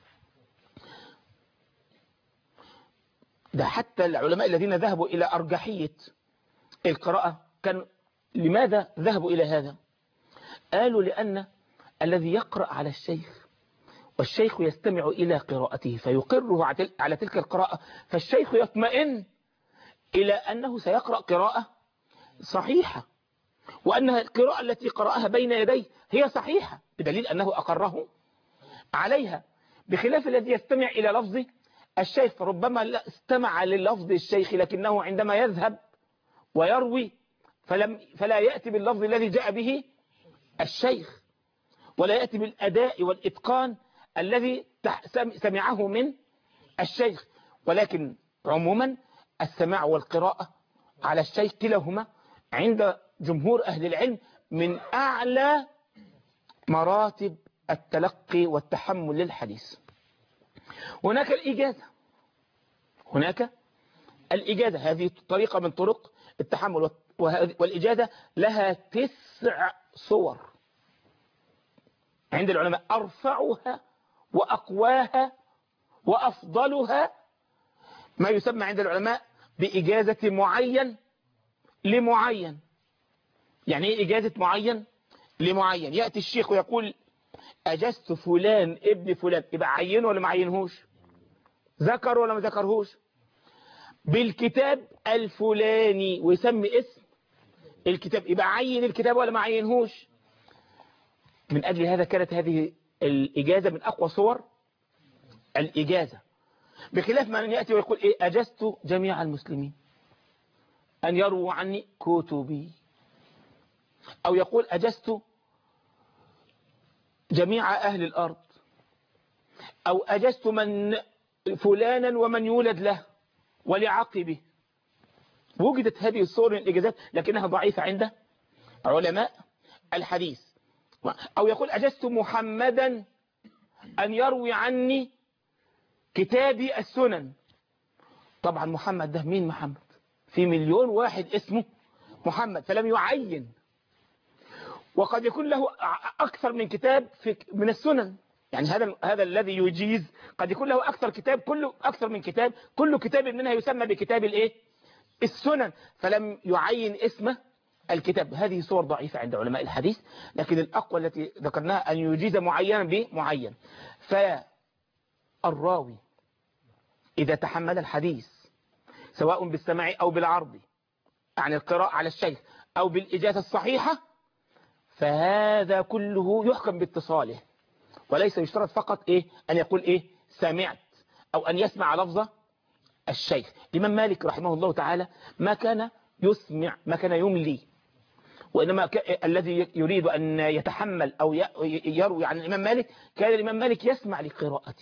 ده حتى العلماء الذين ذهبوا إلى أرجحية القراءة كان لماذا ذهبوا إلى هذا؟ قالوا لأن الذي يقرأ على الشيخ والشيخ يستمع إلى قراءته فيقره على تلك القراءة، فالشيخ يطمئن إلى أنه سيقرأ قراءة صحيحة، وأن القراءة التي قرأها بين يديه هي صحيحة، بدليل أنه أقره عليها، بخلاف الذي يستمع إلى لفظ الشيخ. ربما استمع للفظ الشيخ لكنه عندما يذهب ويروي فلا يأتي باللفظ الذي جاء به الشيخ، ولا يأتي بالأداء والإتقان الذي سمعه من الشيخ. ولكن عموما السماع والقراءة على الشيخ كلاهما عند جمهور أهل العلم من أعلى مراتب التلقي والتحمل للحديث. هناك الإجازة، هذه طريقة من طرق التحمل، والإجازة لها 9 صور عند العلماء، أرفعها وأقواها وأفضلها ما يسمى عند العلماء بإجازة معين لمعين. يعني إيه إجازة معين لمعين؟ يأتي الشيخ ويقول أجزت فلان ابن فلان، يبقى عينه ولا ما عينهوش؟ ذكر ولا ما ذكرهوش؟ بالكتاب الفلاني، ويسمي اسم الكتاب، يبقى عين الكتاب ولا ما عينهوش؟ من أجل هذا كانت هذه الإجازة من أقوى صور الإجازة، بخلاف من يأتي ويقول أجزت جميع المسلمين أن يروا عني كتبي، أو يقول أجزت جميع أهل الأرض، أو أجزت من فلانا ومن يولد له ولعقبه. وجدت هذه الصور من الإجازات لكنها ضعيفة عند علماء الحديث. أو يقول أجزت محمدا أن يروي عني كتابي السنن. طبعا محمد ده مين محمد؟ في مليون واحد اسمه محمد، فلم يعين. وقد يكون له أكثر من كتاب من السنن، يعني هذا الذي يجيز قد يكون له أكثر من كتاب، كل كتاب منها يسمى بكتاب الإيه؟ السنن، فلم يعين اسمه الكتاب. هذه صور ضعيفة عند علماء الحديث، لكن الأقوى التي ذكرناها أن يجيز معينا بمعين. فالراوي إذا تحمل الحديث سواء بالسماع أو بالعرض عن القراءة على الشيخ أو بالإجازة الصحيحة، فهذا كله يحكم باتصاله، وليس يشترط فقط أن يقول سمعت أو أن يسمع لفظة الشيخ. الإمام مالك رحمه الله تعالى ما كان يسمع، ما كان يملي، وإنما الذي يريد أن يتحمل أو يروي عن الإمام مالك كان الإمام مالك يسمع لقراءته.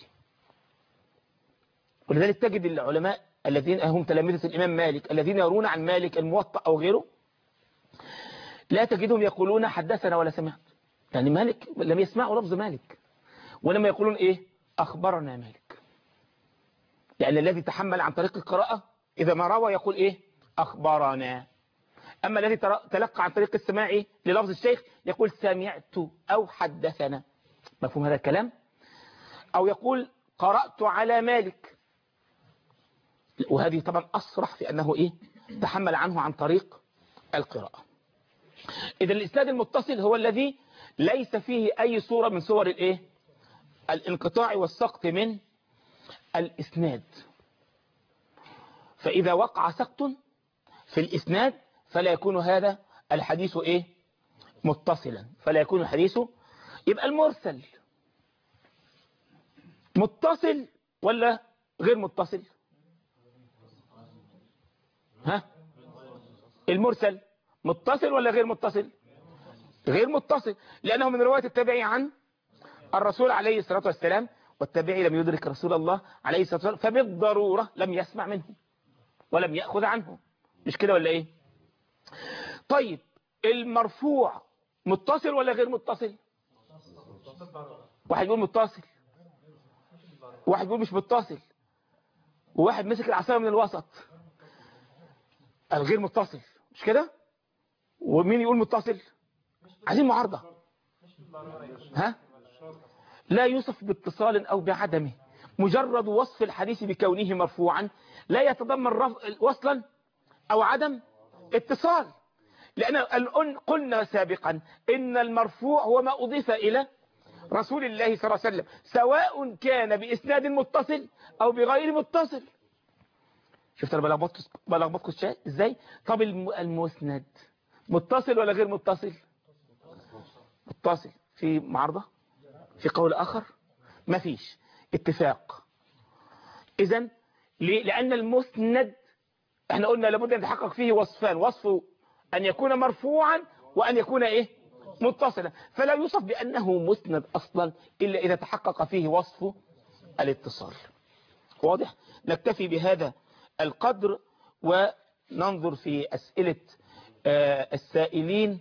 ولذلك تجد العلماء الذين هم تلاميذة الإمام مالك الذين يرون عن مالك الموطأ أو غيره لا تجدهم يقولون حدثنا ولا سمعت، يعني مالك لم يسمعوا لفظ مالك، ولما يقولون أخبرنا مالك، لأن الذي تحمل عن طريق القراءة إذا ما روى يقول أخبرنا. أما الذي تلقى عن طريق السماع للفظ الشيخ يقول سمعت أو حدثنا. مفهوم هذا الكلام؟ أو يقول قرأت على مالك، وهذه طبعا أصرح في أنه تحمل عنه عن طريق القراءة. إذا الإسناد المتصل هو الذي ليس فيه أي صورة من صور الانقطاع والسقط من الإسناد. فإذا وقع سقط في الإسناد فلا يكون هذا الحديث متصلا، فلا يكون الحديث. يبقى المرسل متصل ولا غير متصل؟ المرسل متصل ولا غير متصل؟ غير متصل، لأنه من رواية التابعي عن الرسول عليه الصلاة والسلام، والتابعي لم يدرك رسول الله عليه الصلاة والسلام، فبالضرورة لم يسمع منه ولم يأخذ عنه. مش كده ولا طيب المرفوع متصل ولا غير متصل؟ واحد يقول متصل، واحد يقول مش متصل، وواحد مسك العصاية من الوسط، الغير متصل، مش كده؟ ومين يقول متصل؟ عايزين معارضة. لا يوصف باتصال أو بعدمه، مجرد وصف الحديث بكونه مرفوعا لا يتضمن وصلا أو عدم اتصال، لأن قلنا سابقا إن المرفوع هو ما أضيف إلى رسول الله صلى الله عليه وسلم، سواء كان بإسناد متصل أو بغير متصل. شفت أنا بلخبطكم إزاي؟ طب المسند متصل ولا غير متصل؟ متصل. في معارضة؟ في قول آخر؟ ما فيش اتفاق. إذن لأن المسند احنا قلنا لابد أن يتحقق فيه وصفان، وصف أن يكون مرفوعا وأن يكون متصلا، فلا يوصف بأنه مسند أصلا إلا إذا تحقق فيه وصف الاتصال. واضح؟ نكتفي بهذا القدر وننظر في أسئلة السائلين.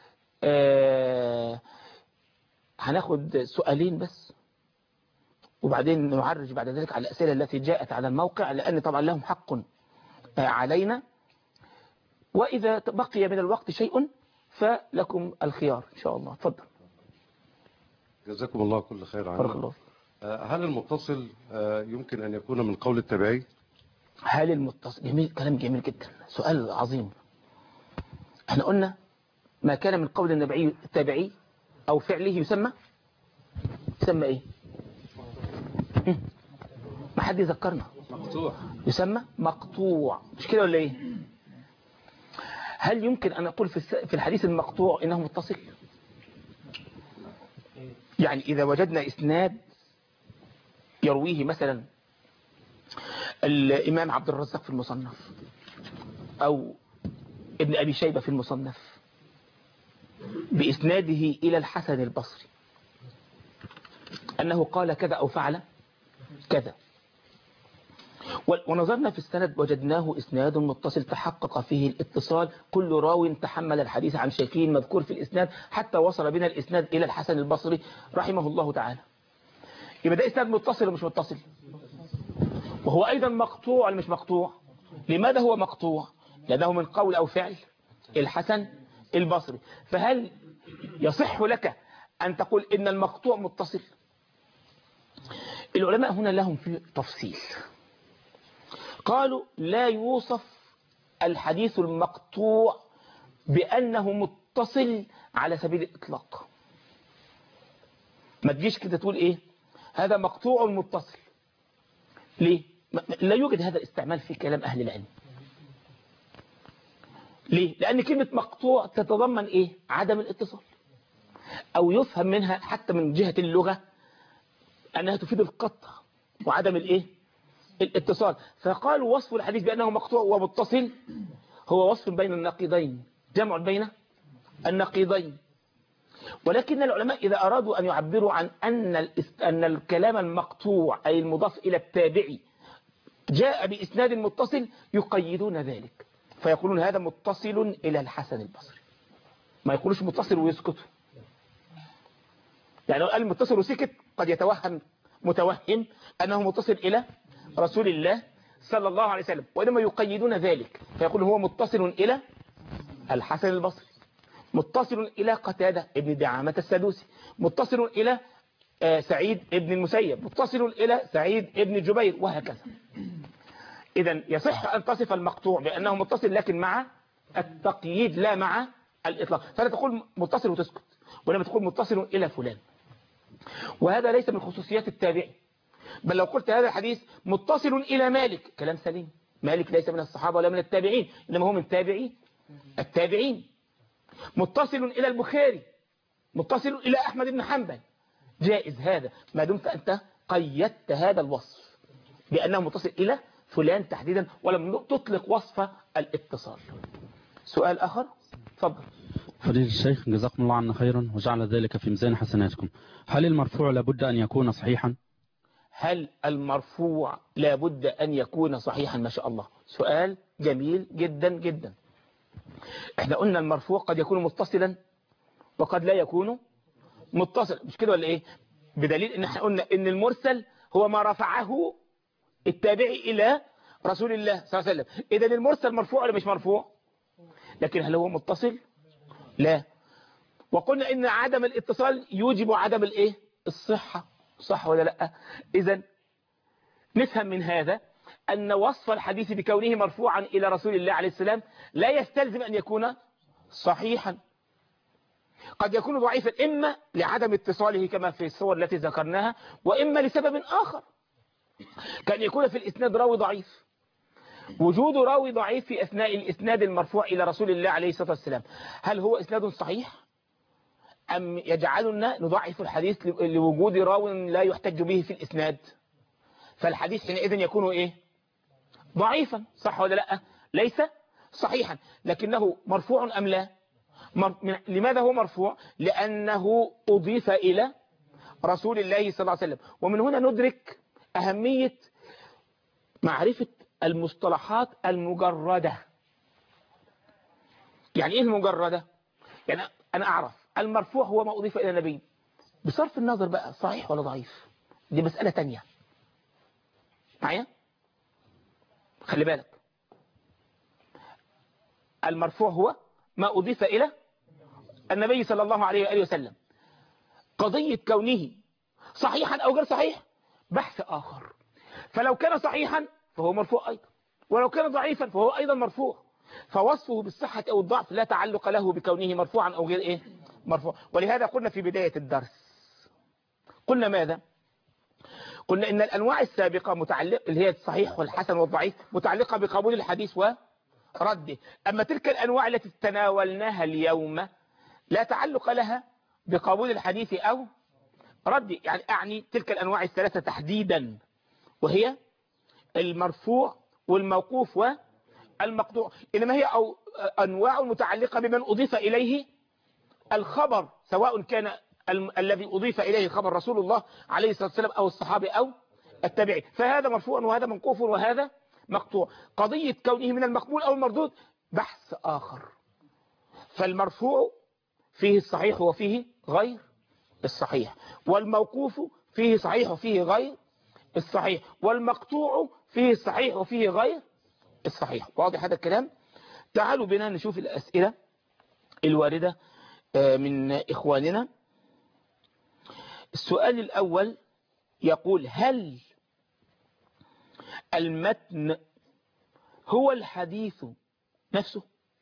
هناخد سؤالين بس وبعدين نعرج بعد ذلك على الأسئلة التي جاءت على الموقع، لأن طبعا لهم حق علينا، وإذا بقي من الوقت شيء فلكم الخيار إن شاء الله. تفضل. جزاكم الله كل خير عنا. هل المتصل يمكن أن يكون من قول التابعي؟ هل المتصل جميل، كلام جميل جدا، سؤال عظيم. احنا قلنا ما كان من قول التابعي أو فعله يسمى إيه؟ ما حد يذكرنا. مقطوع. يسمى مقطوع، مش كده ولا هل يمكن أن أقول في الحديث المقطوع إنه متصل؟ يعني إذا وجدنا إسناد يرويه مثلا الإمام عبد الرزاق في المصنف أو ابن أبي شيبة في المصنف بإسناده إلى الحسن البصري أنه قال كذا أو فعل كذا، ونظرنا في السند وجدناه إسناد متصل تحقق فيه الاتصال، كل راو تحمل الحديث عن شيخين مذكور في الإسناد حتى وصل بنا الإسناد إلى الحسن البصري رحمه الله تعالى. يبقى ده إسناد متصل ومش متصل، وهو أيضا مقطوع ولا مش مقطوع؟ لماذا هو مقطوع؟ لأنه من قول أو فعل الحسن البصري. فهل يصح لك أن تقول إن المقطوع متصل؟ العلماء هنا لهم في تفصيل، قالوا لا يوصف الحديث المقطوع بأنه متصل على سبيل الإطلاق. ما تجيش كده تقول إيه هذا مقطوع متصل. ليه؟ لا يوجد هذا الاستعمال في كلام أهل العلم. ليه؟ لأن كلمة مقطوع تتضمن إيه؟ عدم الاتصال، أو يفهم منها حتى من جهة اللغة أنها تفيد القطع وعدم الإيه؟ الاتصال. فقالوا وصف الحديث بأنه مقطوع ومتصل هو وصف بين النقيضين، جمع بين النقيضين. ولكن العلماء إذا أرادوا أن يعبروا عن أن الكلام المقطوع أي المضاف إلى التابعي جاء بإسناد متصل يقيدون ذلك، فيقولون هذا متصل إلى الحسن البصري، ما يقولوش متصل ويسكتوا. يعني لو قال متصل وسكت قد يتوهم متوهم أنه متصل إلى رسول الله صلى الله عليه وسلم، وإنما يقيدون ذلك فيقول هو متصل إلى الحسن البصري، متصل إلى قتادة ابن دعامة السدوسي، متصل إلى سعيد ابن المسيب، متصل إلى سعيد ابن جبير، وهكذا. إذن يصح أن تصف المقطوع بأنه متصل لكن مع التقييد لا مع الإطلاق. فلا تقول متصل وتسكت، وإنما تقول متصل إلى فلان. وهذا ليس من خصوصيات التابعي، بل لو قلت هذا الحديث متصل إلى مالك كلام سليم. مالك ليس من الصحابة ولا من التابعين، إنما هو من تابعي التابعين. متصل إلى البخاري، متصل إلى أحمد بن حنبل، جائز هذا ما دمت أنت قيدت هذا الوصف بأنه متصل إلى فلان تحديدا ولم تطلق وصف الاتصال. سؤال آخر، تفضل. فضيلة الشيخ جزاكم الله عنا خيرا وجعل ذلك في ميزان حسناتكم. هل المرفوع لابد أن يكون صحيحا؟ هل المرفوع لابد أن يكون صحيحا؟ ما شاء الله، سؤال جميل جدا جدا. احنا قلنا المرفوع قد يكون متصلا وقد لا يكون متصل، مش كده ولا ايه؟ بدليل ان احنا قلنا ان المرسل هو ما رفعه التابعي الى رسول الله صلى الله عليه وسلم. اذا المرسل مرفوع ولا مش مرفوع؟ لكن هل هو متصل؟ لا. وقلنا ان عدم الاتصال يوجب عدم الايه؟ الصحة، صح ولا لا؟ اذا نفهم من هذا ان وصف الحديث بكونه مرفوعا الى رسول الله عليه السلام لا يستلزم ان يكون صحيحا. قد يكون ضعيفا إما لعدم اتصاله كما في الصور التي ذكرناها، وإما لسبب آخر، كان يكون في الإسناد راوي ضعيف. وجود راوي ضعيف في أثناء الإسناد المرفوع إلى رسول الله عليه الصلاة والسلام هل هو إسناد صحيح؟ أم يجعلنا نضعف الحديث لوجود راو لا يحتج به في الإسناد؟ فالحديث حينئذ يكون إيه؟ ضعيفا، صح ولا لا؟ ليس صحيحا، لكنه مرفوع أم لا؟ لماذا هو مرفوع؟ لأنه أضيف إلى رسول الله صلى الله عليه وسلم. ومن هنا ندرك أهمية معرفة المصطلحات المجردة. يعني إيه المجردة؟ يعني أنا أعرف المرفوع هو ما أضيف إلى النبي بصرف النظر بقى صحيح ولا ضعيف، دي مسألة تانية معايا. خلي بالك، المرفوع هو ما أضيف إلى النبي صلى الله عليه وآله وسلم. قضية كونه صحيحا أو غير صحيح بحث آخر. فلو كان صحيحا فهو مرفوع أيضا، ولو كان ضعيفا فهو أيضا مرفوع. فوصفه بالصحة أو الضعف لا تعلق له بكونه مرفوعا أو غير إيه؟ مرفوع. ولهذا قلنا في بداية الدرس، قلنا ماذا؟ قلنا إن الأنواع السابقة متعلقة اللي هي الصحيح والحسن والضعيف متعلقة بقبول الحديث ورده. أما تلك الأنواع التي تناولناها اليوم لا تعلق لها بقبول الحديث أو رده. يعني أعني تلك الأنواع الثلاثة تحديدا، وهي المرفوع والموقوف والمقطوع. إنما هي أنواع متعلقة بمن أضيف إليه الخبر، سواء كان الذي أضيف إليه الخبر رسول الله عليه الصلاة والسلام أو الصحابي أو التابعي، فهذا مرفوع وهذا منقوف وهذا مقطوع. قضية كونه من المقبول أو المردود بحث آخر. فالمرفوع فيه الصحيح وفيه غير الصحيح، والموقوف فيه صحيح وفيه غير الصحيح، والمقطوع فيه الصحيح وفيه غير الصحيح. واضح هذا الكلام؟ تعالوا بنا نشوف الأسئلة الواردة من إخواننا. السؤال الأول يقول: هل المتن هو الحديث نفسه؟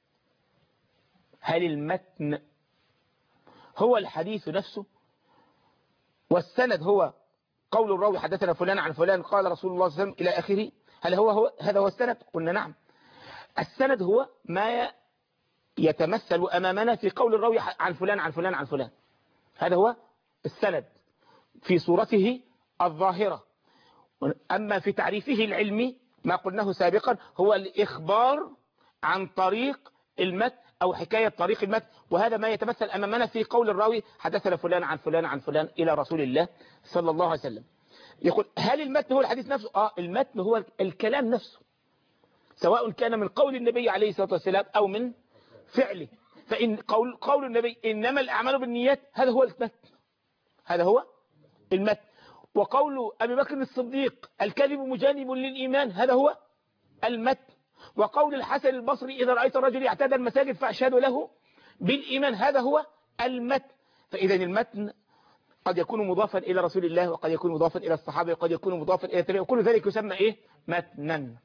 هل المتن هو الحديث نفسه؟ والسند هو قول الراوي حدثنا فلان عن فلان قال رسول الله صلى الله عليه وسلم إلى آخره. هل هذا هو السند؟ قلنا نعم. السند هو ما يتمثل أمامنا في قول الراوي عن فلان عن فلان عن فلان. هذا هو السند في صورته الظاهرة. أما في تعريفه العلمي ما قلناه سابقا هو الإخبار عن طريق المتن أو حكاية طريق المتن، وهذا ما يتمثل أمامنا في قول الراوي حدثنا فلان عن فلان عن فلان إلى رسول الله صلى الله عليه وسلم. يقول: هل المتن هو الحديث نفسه؟ المتن هو الكلام نفسه، سواء كان من قول النبي عليه الصلاة والسلام أو من فعله. فإن قول النبي إنما الأعمال بالنيات هذا هو المتن، هذا هو المتن. وقول أبي بكر الصديق الكذب مجانب للإيمان هذا هو المتن. وقول الحسن البصري إذا رأيت الرجل يعتدى المساجد فأشهد له بالإيمان هذا هو المتن. فإذا المتن قد يكون مضافا إلى رسول الله، وقد يكون مضافا إلى الصحابة، وقد يكون مضافا إلى التابعين، وكل ذلك يسمى إيه؟ متنا.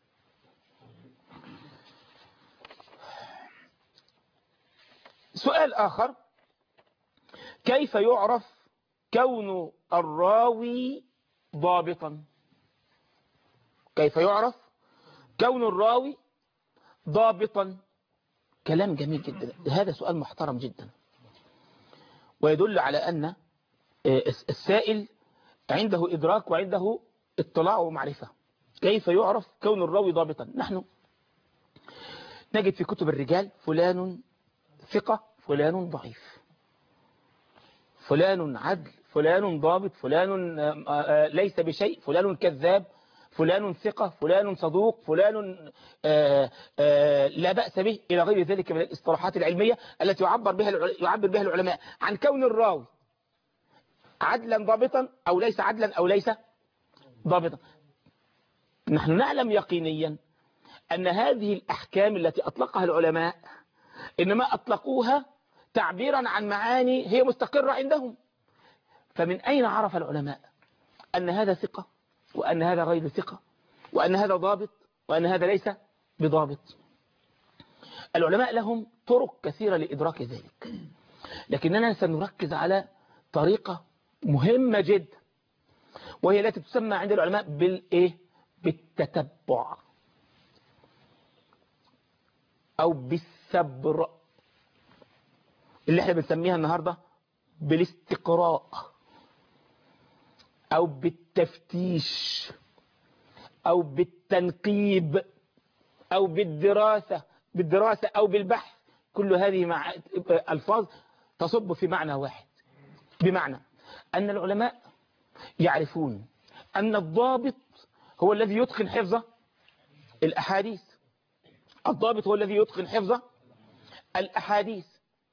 سؤال آخر: كيف يعرف كون الراوي ضابطا؟ كيف يعرف كون الراوي ضابطا؟ كلام جميل جدا، هذا سؤال محترم جدا، ويدل على أن السائل عنده إدراك وعنده اطلاع ومعرفة. كيف يعرف كون الراوي ضابطا؟ نحن نجد في كتب الرجال فلان ثقة، فلان ضعيف، فلان عدل، فلان ضابط، فلان ليس بشيء، فلان كذاب، فلان ثقة، فلان صدوق، فلان لا بأس به، إلى غير ذلك من الاصطلاحات العلمية التي يعبر بها العلماء عن كون الراوي عدلا ضابطا أو ليس عدلا أو ليس ضابطا. نحن نعلم يقينيا أن هذه الأحكام التي أطلقها العلماء إنما أطلقوها تعبيرا عن معاني هي مستقرة عندهم. فمن أين عرف العلماء أن هذا ثقة وأن هذا غير ثقة، وأن هذا ضابط وأن هذا ليس بضابط؟ العلماء لهم طرق كثيرة لإدراك ذلك، لكننا سنركز على طريقة مهمة جدا، وهي التي تسمى عند العلماء بالتتبع أو بالثبر، اللي احنا بنسميها النهاردة بالاستقراء أو بالتفتيش أو بالتنقيب أو بالدراسة أو بالبحث. كل هذه ألفاظ تصب في معنى واحد، بمعنى أن العلماء يعرفون أن الضابط هو الذي يتقن حفظ الأحاديث. الضابط هو الذي يتقن حفظ الأحاديث،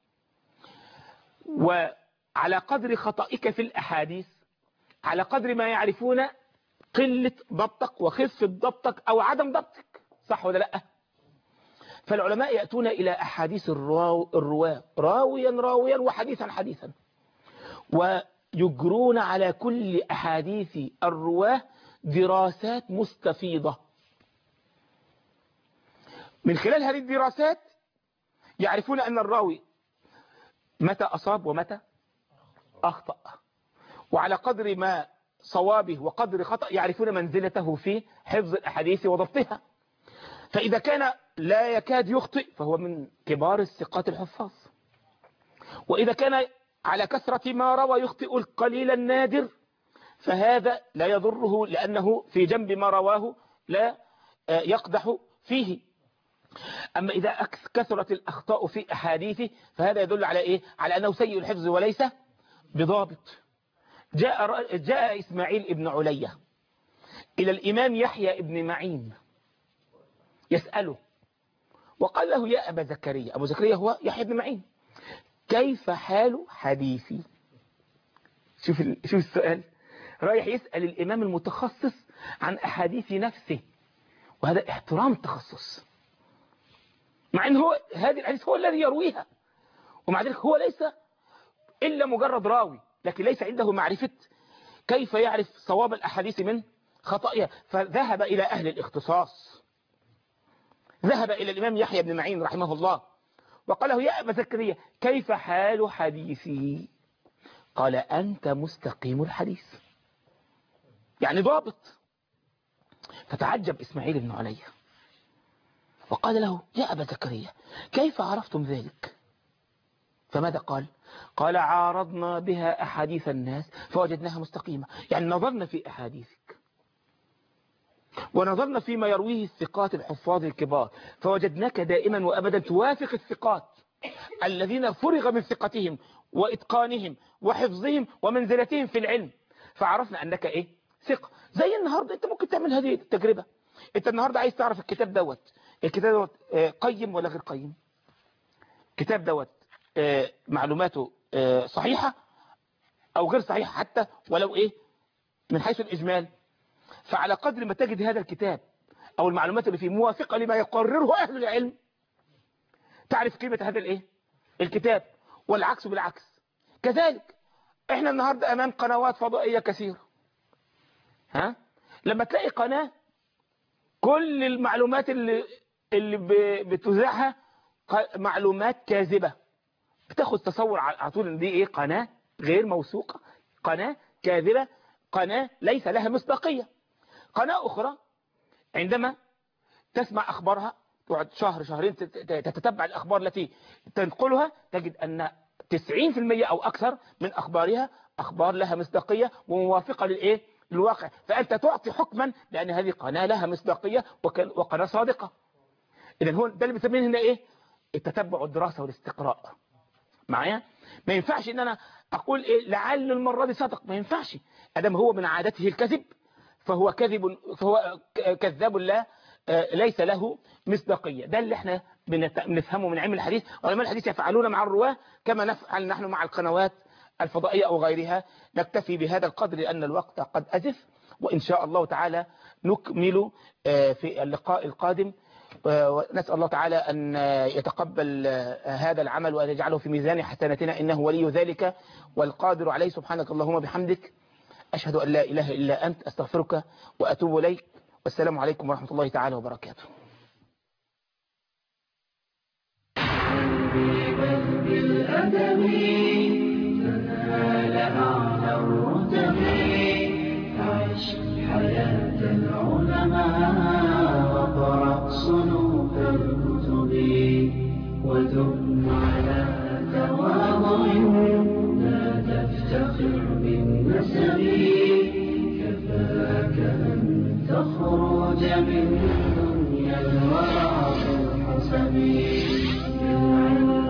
وعلى قدر خطئك في الأحاديث على قدر ما يعرفون قلة ضبطك وخفة ضبطك أو عدم ضبطك، صح ولا لا؟ فالعلماء يأتون إلى أحاديث الرواة راويا وحديثا، ويجرون على كل أحاديث الرواة دراسات مستفيضة. من خلال هذه الدراسات يعرفون أن الراوي متى أصاب ومتى أخطأ، وعلى قدر ما صوابه وقدر خطأ يعرفون منزلته في حفظ الأحاديث وضبطها. فإذا كان لا يكاد يخطئ فهو من كبار الثقات الحفاظ، وإذا كان على كثرة ما روى يخطئ القليل النادر فهذا لا يضره، لأنه في جنب ما رواه لا يقدح فيه. أما إذا كثرت الأخطاء في أحاديثه فهذا يدل على إيه؟ على أنه سيء الحفظ وليس بضابط. جاء إسماعيل ابن علية إلى الإمام يحيى ابن معين يسأله وقال له يا أبا زكريا، أبو زكريا هو يحيى بن معين، كيف حال حديثي؟ شوف السؤال، رايح يسأل الإمام المتخصص عن أحاديث نفسه، وهذا احترام التخصص، مع أن هو هذه الحديث هو الذي يرويها، ومع ذلك هو ليس إلا مجرد راوي، لكن ليس عنده معرفة كيف يعرف صواب الأحاديث من خطأها، فذهب إلى أهل الاختصاص، ذهب إلى الإمام يحيى بن معين رحمه الله وقال له يا أبا زكريا كيف حال حديثي؟ قال أنت مستقيم الحديث، يعني ضابط. فتعجب إسماعيل بن علي وقال له يا أبا زكريا كيف عرفتم ذلك؟ فماذا قال؟ قال عارضنا بها أحاديث الناس فوجدناها مستقيمة، يعني نظرنا في أحاديثك ونظرنا فيما يرويه الثقات الحفاظ الكبار فوجدناك دائما وأبدا توافق الثقات الذين فرغ من ثقتهم وإتقانهم وحفظهم ومنزلتهم في العلم، فعرفنا أنك إيه؟ ثقة. زي النهاردة أنت ممكن تعمل هذه التجربة، أنت النهاردة عايز تعرف الكتاب دوت قيم ولا غير قيم، الكتاب دوت معلوماته صحيحة أو غير صحيحة حتى ولو إيه من حيث الإجمال، فعلى قدر ما تجد هذا الكتاب أو المعلومات اللي فيه موافقة لما يقرره أهل العلم تعرف قيمة هذا الإيه الكتاب، والعكس بالعكس. كذلك إحنا النهاردة أمام قنوات فضائية كثيرة، لما تلاقي قناة كل المعلومات اللي بتذاعها معلومات كاذبة، بتاخد تصور على طول ان دي ايه قناة غير موثوقة، قناة كاذبة، قناة ليس لها مصداقية. قناة اخرى عندما تسمع اخبارها تقعد شهر شهرين تتتبع الاخبار التي تنقلها تجد ان 90% او اكثر من اخبارها اخبار لها مصداقية وموافقة للايه للواقع، فانت تعطي حكما لان هذه قناة لها مصداقية وقناة صادقة. اذا هو ده اللي بنسميه هنا ايه التتبع والدراسة والاستقراء معايا. ما ينفعش ان انا اقول ايه لعل المرة دي صدق، ما ينفعش ادام هو من عادته الكذب فهو كذاب لا ليس له مصداقية. ده اللي احنا بنفهمه من علم الحديث، علماء الحديث يفعلون مع الرواة كما نفعل نحن مع القنوات الفضائية او غيرها. نكتفي بهذا القدر لان الوقت قد أزف، وان شاء الله تعالى نكمل في اللقاء القادم، ونسأل الله تعالى أن يتقبل هذا العمل وأن يجعله في ميزان حسناتنا إنه ولي ذلك والقادر عليه. سبحانك اللهم بحمدك أشهد أن لا إله إلا أنت أستغفرك وأتوب إليك، والسلام عليكم ورحمة الله تعالى وبركاته. حياة العلماء وقرأ صنوف الكتب ودم على تواضع لا تفتخر بالنسب، كفاك أن تخرج من دنيا الورى بالحسب.